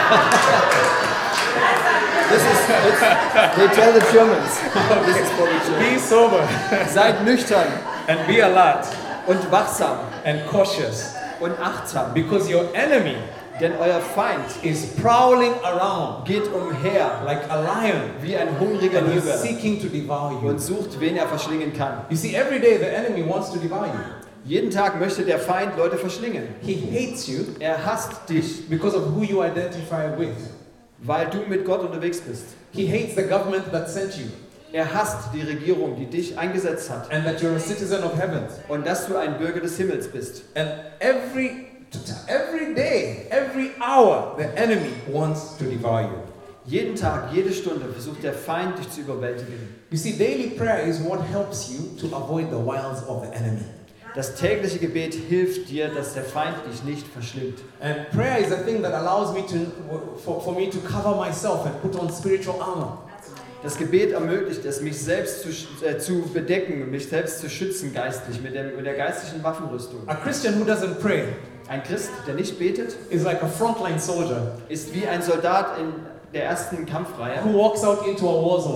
B: They tell the Germans. This is for the Germans.
A: Be sober
B: Seid nüchtern
A: and be alert
B: und wachsam
A: and cautious,
B: und achtsam,
A: because your enemy
B: denn euer Feind
A: is prowling around
B: geht umher
A: like a lion
B: wie ein hungriger
A: and he's
B: Löwe
A: seeking to devour you.
B: und sucht, wen er verschlingen kann.
A: You see, every day the enemy wants to devour you.
B: Jeden Tag möchte der Feind Leute verschlingen.
A: He hates you
B: Er hasst dich,
A: because of who you identify with.
B: weil du mit Gott unterwegs bist.
A: He hates the government that sent you
B: Er hasst die Regierung, die dich eingesetzt hat.
A: and that you're a citizen of heaven.
B: Und dass du ein Bürger des Himmels bist.
A: And every day, every hour, the enemy wants to devour you.
B: Jeden Tag, jede Stunde versucht der Feind, dich zu überwältigen.
A: You see, daily prayer is what helps you to avoid the wiles of the enemy.
B: Das tägliche Gebet hilft dir, dass der Feind dich nicht verschlingt.
A: And prayer is a thing that allows me for me to cover myself and put on spiritual armor.
B: Das Gebet ermöglicht es, mich selbst zu bedecken, mich selbst zu schützen geistlich mit der geistlichen Waffenrüstung.
A: A Christian who doesn't pray
B: Ein Christ, der nicht betet,
A: is like a frontline soldier
B: ist wie ein Soldat in der ersten Kampfreihe,
A: who walks out into a war zone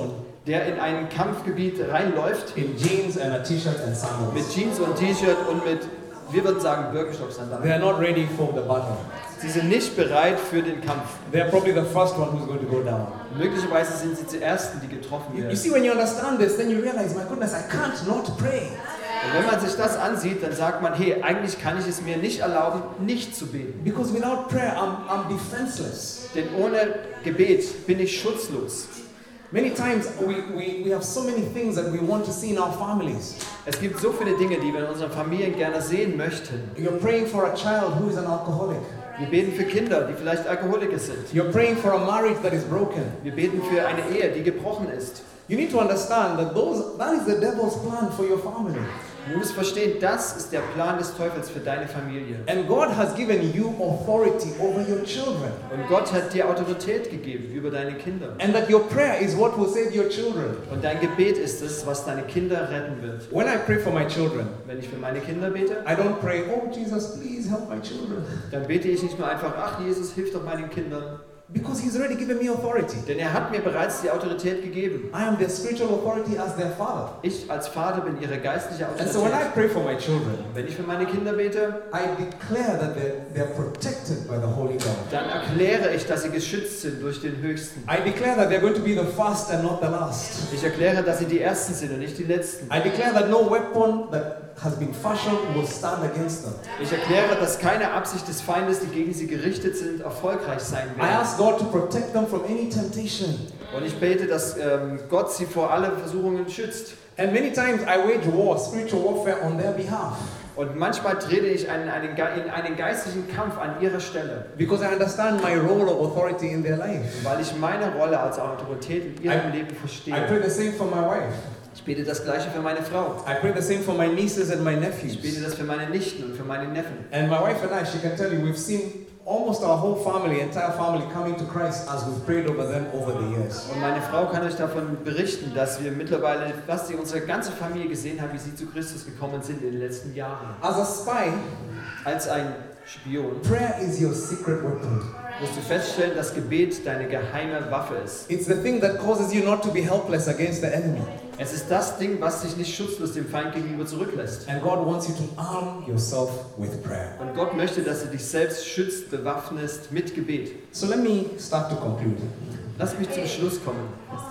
B: der in ein Kampfgebiet reinläuft,
A: in jeans and a t-shirt and
B: mit
A: sandals.
B: Jeans und T-Shirt und mit, wir würden sagen,
A: They
B: Birkenstock-Sandalen.
A: are not ready for the battle.
B: Sie sind nicht bereit für den Kampf.
A: They are probably the first one who's going to go down.
B: Möglicherweise sind sie die Ersten, die getroffen
A: You
B: werden.
A: see, when you understand this, then you realize, my goodness, I can't not pray.
B: Und wenn man sich das ansieht, dann sagt man, hey, eigentlich kann ich es mir nicht erlauben, nicht zu beten.
A: Because without prayer, I'm defenseless.
B: Denn ohne Gebet bin ich schutzlos.
A: Many times we have so many things that we want to see in our families.
B: Es gibt so viele Dinge, die wir in unseren Familien gerne sehen möchten.
A: You're praying for a child who is an alcoholic.
B: Wir beten für Kinder, die vielleicht Alkoholiker sind.
A: You're praying for a marriage that is broken.
B: Wir beten für eine Ehe, die gebrochen ist.
A: You need to understand that that is the devil's plan for your family.
B: Du musst verstehen, das ist der Plan des Teufels für deine Familie.
A: And God has given you authority over your children.
B: Und Gott hat dir Autorität gegeben über deine Kinder.
A: And that your prayer is what will save your children.
B: Und dein Gebet ist es, was deine Kinder retten wird.
A: When I pray for my children,
B: Wenn ich für meine Kinder bete,
A: I don't pray, oh Jesus, please help my children.
B: dann bete ich nicht nur einfach, ach Jesus, hilf doch meinen Kindern.
A: Because He's already given me authority.
B: Denn er hat mir bereits die Autorität gegeben.
A: I am their spiritual authority as their father.
B: Ich als Vater bin ihre geistliche
A: And so when I
B: Autorität.
A: pray for my children,
B: Wenn ich für meine Kinder bete,
A: I declare that they're protected by the Holy God.
B: dann erkläre ich, dass sie geschützt sind durch den Höchsten.
A: I declare that they're going to be the first and not the last.
B: Ich erkläre, dass sie die Ersten sind und nicht die Letzten.
A: I declare that no weapon that has been fashioned will stand against them.
B: Ich erkläre, dass keine Absicht des Feindes, die gegen sie gerichtet sind, erfolgreich sein
A: I
B: wird.
A: ask God to protect them from any temptation.
B: Und ich bete, dass Gott sie vor alle Versuchungen schützt.
A: And many times I wage war, spiritual warfare on their behalf.
B: Und manchmal trete ich in einen geistlichen Kampf an ihrer Stelle,
A: Because I understand my role of authority in their life.
B: weil ich meine Rolle als Autorität in ihrem Leben
A: I
B: verstehe.
A: pray the same for my wife.
B: Ich bete das Gleiche für meine Frau.
A: I pray the same for my nieces and my
B: Ich
A: nephews.
B: bete das für meine Nichten und für meine Neffen.
A: And my wife and I, she can tell you, we've seen almost our whole family, entire family coming to Christ as we've prayed over them over the years.
B: Und meine Frau kann euch davon berichten, dass wir mittlerweile fast unsere ganze Familie gesehen haben, wie sie zu Christus gekommen sind in den letzten Jahren.
A: As a spy,
B: Als ein Spion
A: prayer is your secret weapon.
B: musst du feststellen, dass Gebet deine geheime Waffe ist.
A: It's the thing that causes you not to be helpless against the enemy.
B: Es ist das Ding, was dich nicht schutzlos dem Feind gegenüber zurücklässt.
A: And God wants you to arm yourself with prayer.
B: Und Gott möchte, dass du dich selbst schützt, bewaffnest mit Gebet.
A: So let me start to conclude.
B: Lass mich zum Schluss kommen.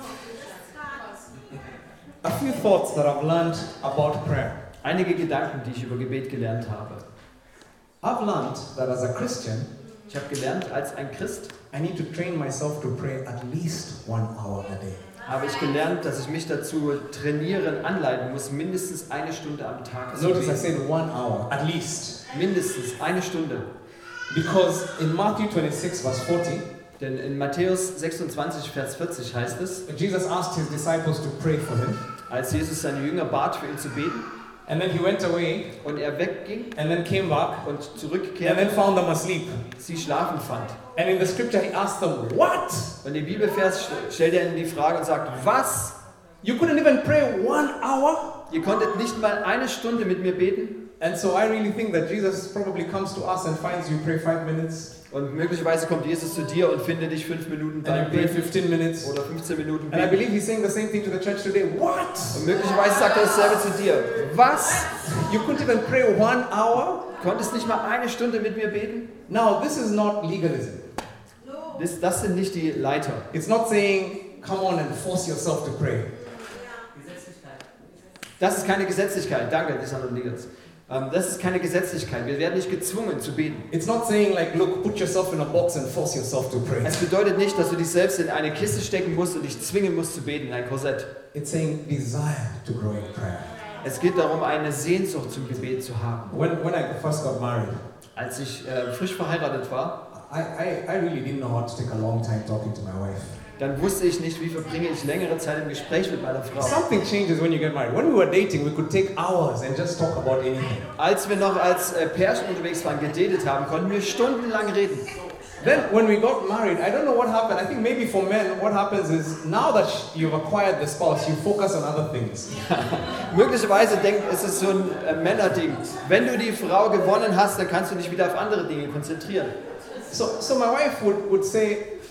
A: A few thoughts that I've learned about prayer.
B: Einige Gedanken, die ich über Gebet gelernt habe.
A: I've learned that as a Christian,
B: Ich habe gelernt, als ein Christ
A: I need to train myself to pray at least 1 hour a day.
B: habe ich gelernt, dass ich mich dazu trainieren, anleiten muss, mindestens eine Stunde am Tag zu
A: Notice I
B: beten.
A: said 1 hour, at least.
B: Mindestens eine Stunde.
A: Because in Matthew 26, verse 40,
B: Denn in Matthäus 26, Vers 40 heißt es,
A: Jesus asked his disciples to pray for him.
B: als Jesus seine Jünger bat, für ihn zu beten,
A: And then he went away
B: und er wegging
A: and then came back
B: und
A: and then
B: zurückkehrte,
A: found them asleep.
B: sie schlafen fand.
A: And in the scripture he asked them, what?
B: Und im Bibelvers stellt er ihnen die Frage und sagt, was?
A: You couldn't even pray 1 hour?
B: Ihr konntet nicht mal eine Stunde mit mir beten?
A: And so I really think that Jesus probably comes to us and finds you pray 5 minutes
B: Und möglicherweise kommt Jesus zu dir und findet dich 5 Minuten
A: and
B: beim
A: you pray
B: Beten
A: 15 minutes.
B: oder 15 Minuten
A: And I
B: beten.
A: believe he's saying the same thing to the church today. What?
B: Und möglicherweise sagt er dasselbe zu dir. Was?
A: You couldn't even pray 1 hour?
B: Konntest nicht mal eine Stunde mit mir beten?
A: Now, this is not legalism.
B: Das sind nicht die Leiter.
A: It's not saying, come on and force yourself to pray.
B: Das ist keine Gesetzlichkeit. Danke, Lisandro Liggers. Das ist keine Gesetzlichkeit. Wir werden nicht gezwungen zu beten.
A: It's not saying like, look, put yourself in a box and force yourself to pray.
B: Es bedeutet nicht, dass du dich selbst in eine Kiste stecken musst und dich zwingen musst zu beten, in ein Korsett.
A: It's saying desire to grow in prayer.
B: Es geht darum, eine Sehnsucht zum Gebet zu haben.
A: When I first got married,
B: Als ich frisch verheiratet war,
A: I really didn't know how to take a long time talking to my wife.
B: dann wusste ich nicht, wie verbringe ich längere Zeit im Gespräch mit meiner Frau.
A: Something changes when you get married. When we were dating, we could take hours and just talk about anything.
B: Als wir noch als Pärchen unterwegs waren, gedatet haben, konnten wir stundenlang reden.
A: Then when we got married, I don't know what happened. I think maybe for men, what happens is now that you've acquired the spouse, you focus on other things.
B: Möglicherweise ist es so ein Männerding. Wenn du die Frau gewonnen hast, dann kannst du dich wieder auf andere Dinge konzentrieren.
A: So my wife would say,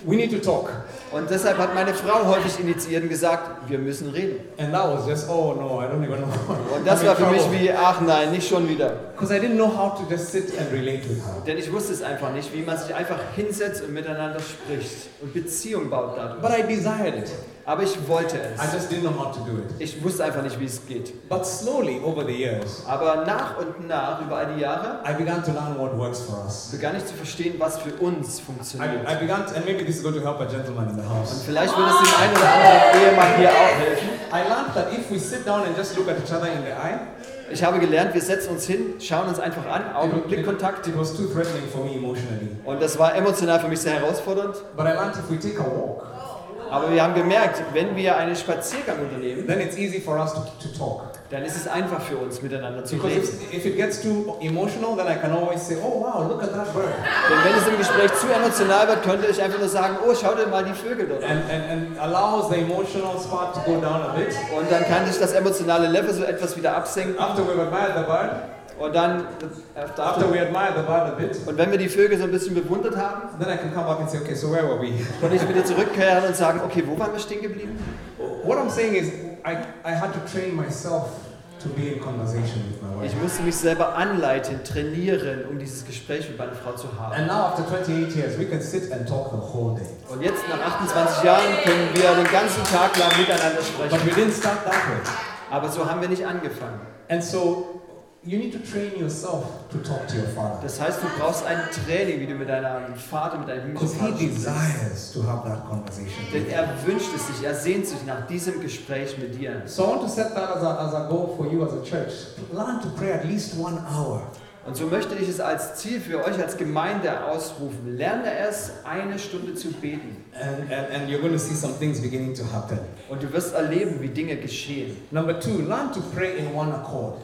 A: we need to talk.
B: Und deshalb hat meine Frau häufig initiiert und gesagt, wir müssen reden.
A: And that was just, oh no, I don't even know.
B: Und das war für mich wie, ach nein, nicht schon wieder.
A: Because I didn't know how to just sit and relate with her.
B: Denn ich wusste es einfach nicht, wie man sich einfach hinsetzt und miteinander spricht und Beziehung baut dadurch.
A: But I desired it.
B: Aber ich wollte
A: I
B: es.
A: just didn't know how to do it.
B: Ich wusste einfach nicht, wie es geht.
A: But slowly, over the years,
B: Aber nach und nach, über all die Jahre,
A: I began to learn what works for us.
B: begann ich zu verstehen, was für uns funktioniert.
A: I began to, and maybe this is going to help a gentleman in the
B: Und
A: house.
B: vielleicht wird es dem einen oder anderen Ehemann hier auch helfen.
A: I learned that if we sit down and just look at each other in the eye,
B: Ich habe gelernt, wir setzen uns hin, schauen uns einfach an, Augen- und Blickkontakt.
A: it was too threatening for me emotionally.
B: Und das war emotional für mich sehr herausfordernd.
A: But I learned if we take a walk,
B: Aber wir haben gemerkt, wenn wir einen Spaziergang unternehmen,
A: then it's easy for us to talk.
B: dann ist es einfach für uns, miteinander zu
A: Because
B: reden.
A: if it gets too emotional, then I can always say, oh wow, look at that bird.
B: Denn wenn es im Gespräch zu emotional wird, könnte ich einfach nur sagen, oh, schau dir mal die Vögel dort an.
A: And allows the emotional spot to go down a bit.
B: Und dann kann sich das emotionale Level so etwas wieder absenken.
A: After we've admired the bird,
B: Und dann,
A: after we admire the bird a bit,
B: und wenn wir die Vögel so ein bisschen bewundert haben,
A: then I can come back and say, okay, so where were we?
B: konnte ich wieder zurückkehren und sagen, okay, wo waren wir stehen geblieben?
A: What I'm saying is, I had to train myself to be in conversation with my wife.
B: Ich musste mich selber anleiten, trainieren, um dieses Gespräch mit meiner Frau zu haben.
A: And now after 28 years, we can sit and talk the whole day.
B: Und jetzt nach 28 Jahren können wir den ganzen Tag lang miteinander
A: But
B: sprechen.
A: we didn't start that way.
B: Aber so haben wir nicht angefangen.
A: And so you need to train yourself to talk to your father.
B: Das heißt, du brauchst ein Training, wie du mit deinem Vater, mit deinem
A: Because
B: himmlischen
A: he
B: Vater sprichst.
A: desires to have that conversation.
B: Denn er wünscht es sich, er sehnt sich nach diesem Gespräch mit dir.
A: So I want to set that as a goal for you as a church. Learn to pray at least 1 hour.
B: Und so möchte ich es als Ziel für euch als Gemeinde ausrufen. Lerne es, 1 Stunde zu beten.
A: And you're going to see some things beginning to happen.
B: Und du wirst erleben, wie Dinge geschehen.
A: Number 2, learn to pray in one accord.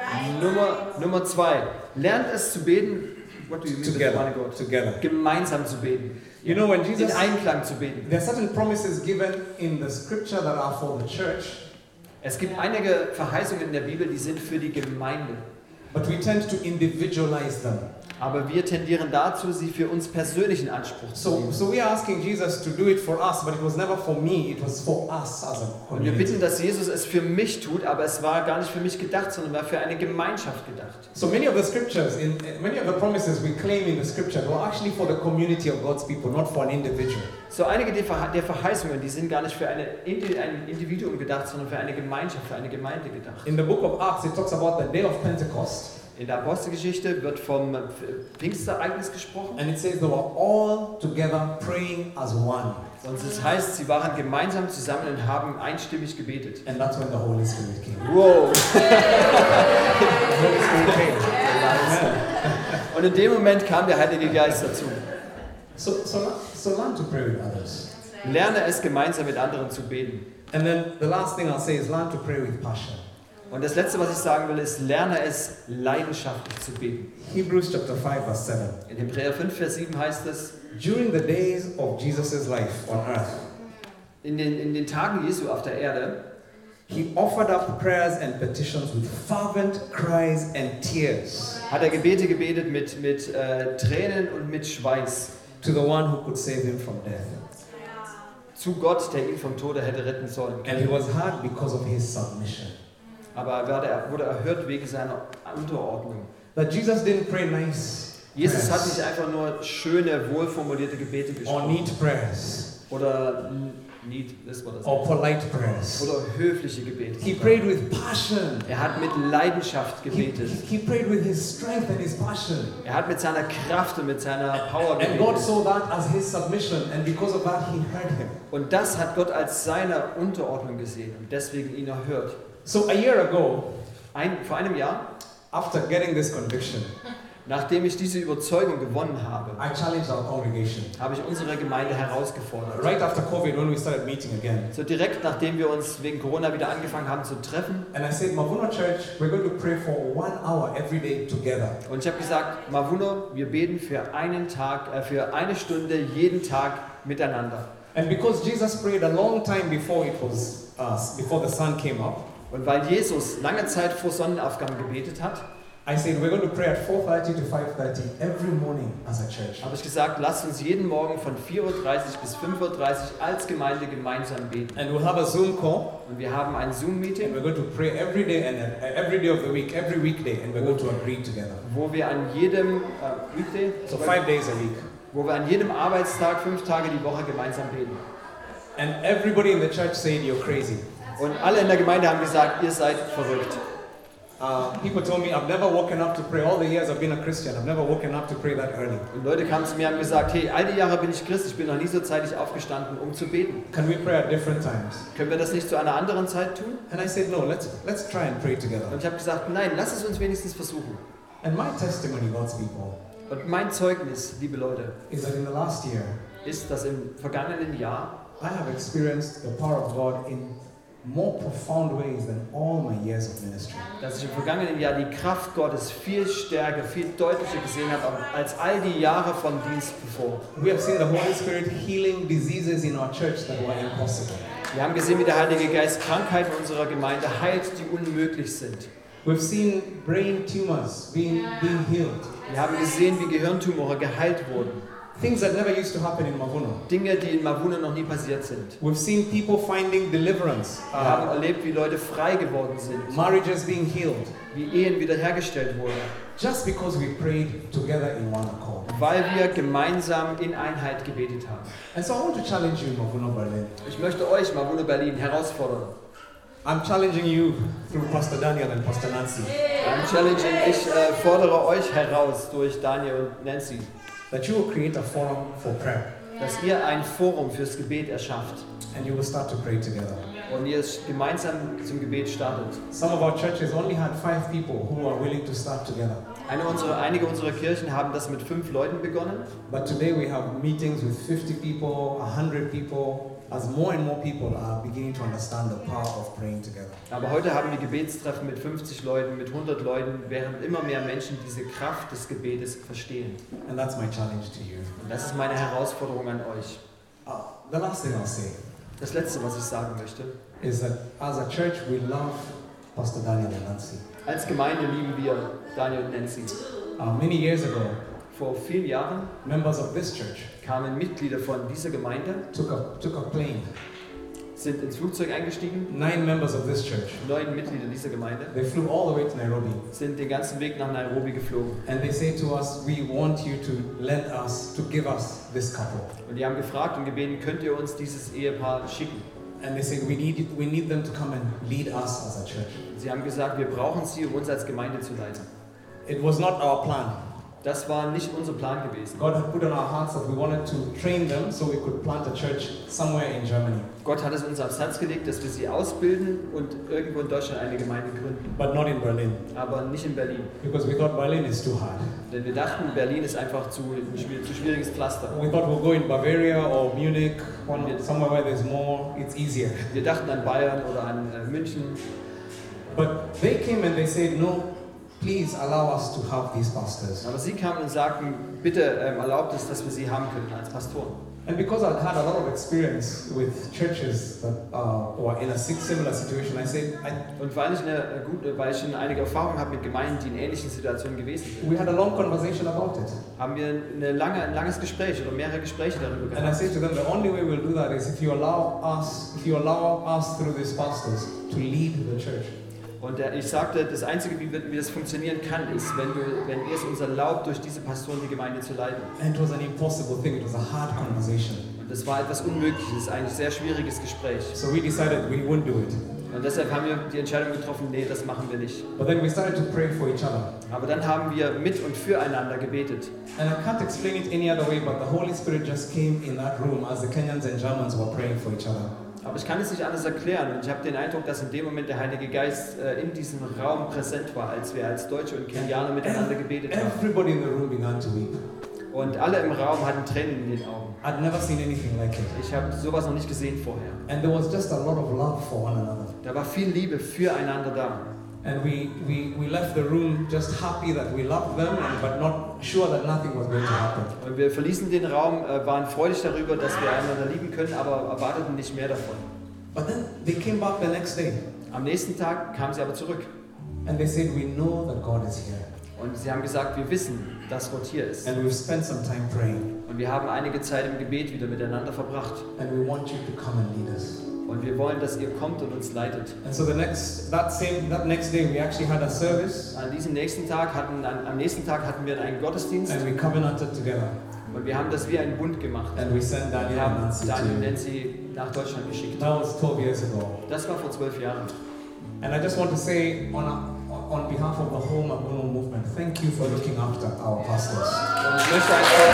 B: Nummer 2. Lernt es zu beten. What do you mean with one accord?
A: Together.
B: Gemeinsam zu beten.
A: You know, when
B: In
A: Jesus,
B: Einklang zu beten.
A: there are certain promises given in the scripture that are for the church,
B: Es gibt einige Verheißungen in der Bibel, die sind für die Gemeinde.
A: but we tend to individualize them.
B: Aber wir tendieren dazu, sie für uns persönlich in Anspruch zu nehmen.
A: So we are asking Jesus to do it for us, but it was never for me, it was for us as a
B: Und wir
A: community.
B: bitten, dass Jesus es für mich tut, aber es war gar nicht für mich gedacht, sondern war für eine Gemeinschaft gedacht.
A: So many of the scriptures, many of the promises we claim in the scripture were actually for the community of God's people, not for an individual.
B: So einige der Verheißungen, die sind gar nicht für ein Individuum gedacht, sondern für eine Gemeinschaft, für eine Gemeinde gedacht.
A: In the book of Acts, it talks about the day of Pentecost,
B: In der Apostelgeschichte wird vom Pfingstereignis gesprochen
A: and it says they were all together praying as one,
B: und es heißt, sie waren gemeinsam zusammen und haben einstimmig gebetet.
A: and that's when the Holy Spirit came.
B: Wow!
A: The Holy Spirit came. Amen.
B: Und in dem Moment kam der Heilige Geist dazu.
A: So learn to pray with others.
B: Lerne es, gemeinsam mit anderen zu beten.
A: And then the last thing I'll say is learn to pray with passion.
B: Und das Letzte, was ich sagen will, ist, lerne es, leidenschaftlich zu beten.
A: Hebrews chapter 5 verse 7.
B: In Hebräer 5, Vers 7 heißt es,
A: During the days of Jesus' life on earth,
B: in den Tagen Jesu auf der Erde,
A: he offered up prayers and petitions with fervent cries and tears
B: hat er Gebete gebetet mit Tränen und mit Schweiß
A: to the one who could save him from death.
B: zu Gott, der ihn vom Tode hätte retten sollen.
A: And he was heard because of his submission.
B: Aber er wurde erhört wegen seiner Unterordnung.
A: That Jesus didn't pray nice
B: Jesus hat
A: prayers
B: nicht einfach nur schöne, wohlformulierte Gebete
A: or
B: gesprochen.
A: neat prayers
B: Oder das war das.
A: or polite prayers.
B: Oder höfliche Gebete.
A: He prayed with passion.
B: Er hat mit Leidenschaft
A: He,
B: gebetet.
A: he prayed with his strength and his passion.
B: Er hat mit seiner Kraft und mit seiner Power
A: And God
B: gebetet.
A: saw that as his submission, and because of that, he heard him.
B: Und das hat Gott als seine Unterordnung gesehen und deswegen ihn erhört.
A: So a year ago,
B: Vor einem Jahr,
A: after getting this conviction,
B: nachdem ich diese Überzeugung gewonnen habe,
A: I challenged our congregation.
B: habe ich unsere Gemeinde herausgefordert.
A: Right after COVID, when we started meeting again,
B: So direkt nachdem wir uns wegen Corona wieder angefangen haben zu treffen.
A: and I said, Mavuno Church, we're going to pray for 1 hour every day together.
B: Und ich habe gesagt, Mavuno, wir beten für einen Tag, für 1 Stunde jeden Tag miteinander.
A: And because Jesus prayed a long time before
B: Uh,
A: before the sun came up,
B: Und weil Jesus lange Zeit vor Sonnenaufgang gebetet hat,
A: I said we're going to pray at 4:30 to 5:30 every morning as a church.
B: Habe ich gesagt, lasst uns jeden Morgen von 4:30 Uhr bis 5:30 Uhr als Gemeinde gemeinsam beten.
A: And we'll have a Zoom call.
B: Und wir haben ein Zoom-Meeting,
A: And we're going to pray every day and every day of the week, every weekday, and we're going to agree together.
B: wo wir an jedem Weekday,
A: So 5 days a week.
B: wo wir an jedem Arbeitstag 5 Tage die Woche gemeinsam beten.
A: And everybody in the church said you're crazy.
B: Und alle in der Gemeinde haben gesagt, ihr seid verrückt.
A: People told me I've never woken up to pray. All the years I've been a Christian, I've never woken up to pray that early.
B: Und Leute kamen zu mir und haben gesagt, hey, all die Jahre bin ich Christ, ich bin noch nie so zeitig aufgestanden, um zu beten.
A: Can we pray at different times?
B: Können wir das nicht zu einer anderen Zeit tun?
A: And I said, no, let's try and pray together.
B: Und ich habe gesagt, nein, lass es uns wenigstens versuchen.
A: And my testimony, God's people,
B: Und mein Zeugnis, liebe Leute,
A: is that in the last year,
B: ist, dass im vergangenen Jahr
A: I have experienced the power of God in more profound ways than all my years of ministry.
B: dass ich im vergangenen Jahr die Kraft Gottes viel stärker, viel deutlicher gesehen habe als all die Jahre von Dienst bevor.
A: We have seen the Holy Spirit healing diseases in our church that were impossible.
B: Wir haben gesehen, wie der Heilige Geist Krankheiten unserer Gemeinde heilt, die unmöglich sind.
A: We've seen brain tumors being healed.
B: Wir haben gesehen, wie Gehirntumore geheilt wurden.
A: Things that never used to happen in Mavuno.
B: Dinge, die in Mavuno noch nie passiert sind.
A: We've seen people finding deliverance.
B: Wir haben erlebt, wie Leute frei geworden sind,
A: Marriages being healed.
B: wie Ehen wiederhergestellt wurden,
A: Just because we prayed together in one accord.
B: weil wir gemeinsam in Einheit gebetet haben.
A: And so I want to challenge you, Mavuno Berlin.
B: Ich möchte euch, Mavuno Berlin, herausfordern.
A: I'm challenging you through Pastor Daniel and Pastor Nancy.
B: Ich fordere euch heraus durch Daniel und Nancy,
A: That you will create a forum for prayer.
B: dass ihr ein Forum fürs Gebet erschafft
A: And you will start to pray together.
B: und ihr gemeinsam zum Gebet startet.
A: Some of our churches only had 5 people who are willing to start together.
B: Einige unserer Kirchen haben das mit 5 Leuten begonnen,
A: But today we have meetings with 50 people, 100 people, as more and more people are beginning to understand the power of praying together.
B: aber heute haben wir Gebetstreffen mit 50 Leuten, mit 100 Leuten, während immer mehr Menschen diese Kraft des Gebetes verstehen.
A: And that's my challenge to you.
B: Und das ist meine Herausforderung an euch.
A: The last thing I'll say
B: Das Letzte, was ich sagen möchte:
A: is that as a church we love Pastor Daniel and Nancy.
B: Als Gemeinde lieben wir Daniel und Nancy.
A: Many years ago,
B: Vor vielen Jahren
A: members of this church
B: kamen Mitglieder von dieser Gemeinde,
A: took a plane.
B: sind ins Flugzeug eingestiegen.
A: 9 members of this church.
B: 9 Mitglieder dieser Gemeinde
A: They flew all the way to Nairobi.
B: sind den ganzen Weg nach Nairobi geflogen.
A: And they say to us, we want you to give us this couple.
B: Und die haben gefragt und gebeten, könnt ihr uns dieses Ehepaar schicken?
A: And they said, we need them to come and lead us as a church.
B: Sie haben gesagt, wir brauchen sie, um uns als Gemeinde zu leiten.
A: It was not our plan.
B: Das war nicht unser Plan gewesen.
A: God had put on our hearts that we wanted to train them so we could plant a church somewhere in Germany.
B: Gott hat es uns aufs Herz gelegt, dass wir sie ausbilden und irgendwo in Deutschland eine Gemeinde gründen.
A: But not in Berlin.
B: Aber nicht in Berlin.
A: Because we thought Berlin is too hard.
B: Denn wir dachten, Berlin ist einfach zu schwieriges Pflaster.
A: We thought we'll go in Bavaria or Munich, somewhere where there's more, it's easier.
B: Wir dachten an Bayern oder an München.
A: But they came and they said, no, please allow us to have these pastors.
B: Aber sie kamen und sagten, bitte erlaubt es, dass wir sie haben können als Pastoren.
A: And because I'd had a lot of experience with churches that were in a similar situation, I said,
B: Und weil ich schon einige Erfahrungen habe mit Gemeinden, die in ähnlichen Situationen gewesen sind,
A: we had a long conversation about it.
B: haben wir ein langes Gespräch oder mehrere Gespräche darüber
A: And I
B: gehabt.
A: said to them, the only way we'll do that is if you allow us through these pastors to lead the church.
B: Und ich sagte, das Einzige, wie das funktionieren kann, ist, wenn ihr es uns erlaubt, durch diese Pastoren die Gemeinde zu leiten.
A: And it was an impossible thing. It was a hard conversation.
B: Und das war etwas Unmögliches, ein sehr schwieriges Gespräch.
A: So we decided we wouldn't do it.
B: Und deshalb haben wir die Entscheidung getroffen, nee, das machen wir nicht.
A: But then we started to pray for each other.
B: Aber dann haben wir mit und füreinander gebetet.
A: And I can't explain it any other way, but the Holy Spirit just came in that room as the Kenyans and Germans were praying for each other.
B: Aber ich kann es nicht anders erklären und ich habe den Eindruck, dass in dem Moment der Heilige Geist in diesem Raum präsent war, als wir als Deutsche und Kenianer miteinander gebetet haben.
A: Everybody in the room began to weep.
B: Und alle im Raum hatten Tränen in den Augen.
A: I'd never seen anything like it.
B: Ich habe sowas noch nicht gesehen vorher.
A: And there was just a lot of love for one another.
B: Da war viel Liebe füreinander da.
A: And we left the room just happy that we loved them, but not sure that nothing was going to happen.
B: Und wir verließen den Raum, waren freudig darüber, dass wir einander lieben können, aber erwarteten nicht mehr davon.
A: But then they came back the next day.
B: Am nächsten Tag kamen sie aber zurück.
A: And they said, we know that God is here.
B: Und sie haben gesagt, wir wissen, dass Gott hier ist.
A: And we've spent some time praying.
B: Und wir haben einige Zeit im Gebet wieder miteinander verbracht.
A: And we want you to come and lead us.
B: Und wir wollen, dass ihr kommt und uns leitet.
A: And so that next day we actually had a service.
B: Am nächsten Tag hatten wir einen Gottesdienst.
A: And we covenanted together.
B: Und wir haben das wie einen Bund gemacht.
A: And we sent
B: Wir
A: Daniel
B: haben
A: and
B: Daniel und
A: Nancy
B: Nancy nach Deutschland geschickt.
A: That was 12 years ago.
B: Das war vor 12 Jahren.
A: And I just want to say on behalf of the whole Mavuno movement, thank you for looking after our pastors.
B: Und ich möchte einfach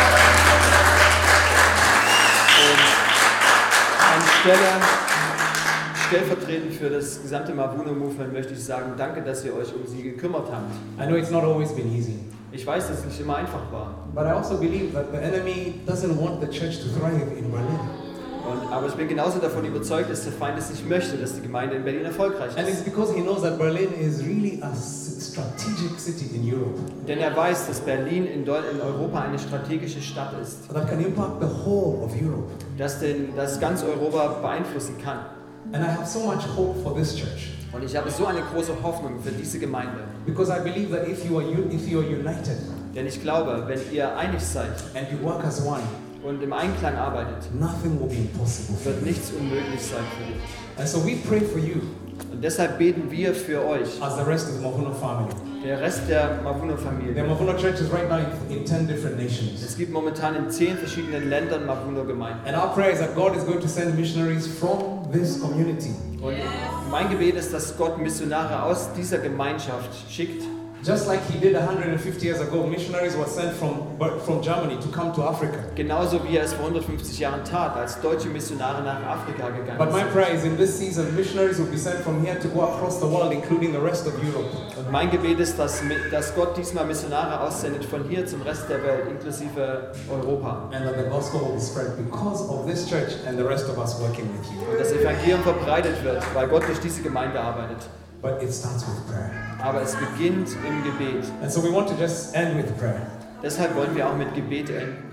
B: stellvertretend für das gesamte Mavuno Movement möchte ich sagen, danke, dass ihr euch um sie gekümmert habt.
A: I know it's not always been easy.
B: Ich weiß, dass es nicht immer einfach war.
A: But I also believe that the enemy doesn't want the church to thrive in Berlin.
B: Aber ich bin genauso davon überzeugt, dass der Feind es nicht möchte, dass die Gemeinde in Berlin erfolgreich
A: And it's
B: ist.
A: because he knows that Berlin is really a strategic city in Europe
B: Denn er weiß, dass Berlin in Europa eine strategische Stadt ist,
A: that can impact the whole of Europe.
B: das ganz Europa beeinflussen kann.
A: And I have so much hope for this church
B: Und ich habe so eine große Hoffnung für diese Gemeinde.
A: because I believe that if you are united
B: Denn ich glaube, wenn ihr einig seid
A: and you work as one,
B: und im Einklang arbeitet,
A: nothing will be impossible for
B: wird
A: you.
B: nichts unmöglich sein für dich.
A: And so we pray for you
B: Und deshalb beten wir für euch,
A: as the rest of the Mavuno family.
B: der Rest der
A: The
B: Mavuno-Familie.
A: Mavuno church is right now in 10 different nations.
B: Es gibt momentan in 10 verschiedenen Ländern Mavuno-Gemeinden.
A: And our prayer is that God is going to send missionaries from this community.
B: Und mein Gebet ist, dass Gott Missionare aus dieser Gemeinschaft schickt.
A: Just like he did 150 years ago, missionaries were sent from Germany to come to Africa.
B: Genauso wie er es vor 150 Jahren tat, als deutsche Missionare nach Afrika
A: But
B: gegangen
A: my
B: sind.
A: prayer is in this season, missionaries will be sent from here to go across the world, including the rest of Europe.
B: Und mein Gebet ist, dass Gott diesmal Missionare aussendet von hier zum Rest der Welt, inklusive Europa.
A: And that the gospel will be spread because of this church and the rest of us working with you.
B: Und das Evangelium verbreitet wird, weil Gott durch diese Gemeinde arbeitet.
A: But it starts with prayer.
B: Aber es beginnt im Gebet.
A: And so we want to just end with prayer.
B: Deshalb wollen wir auch mit Gebet enden.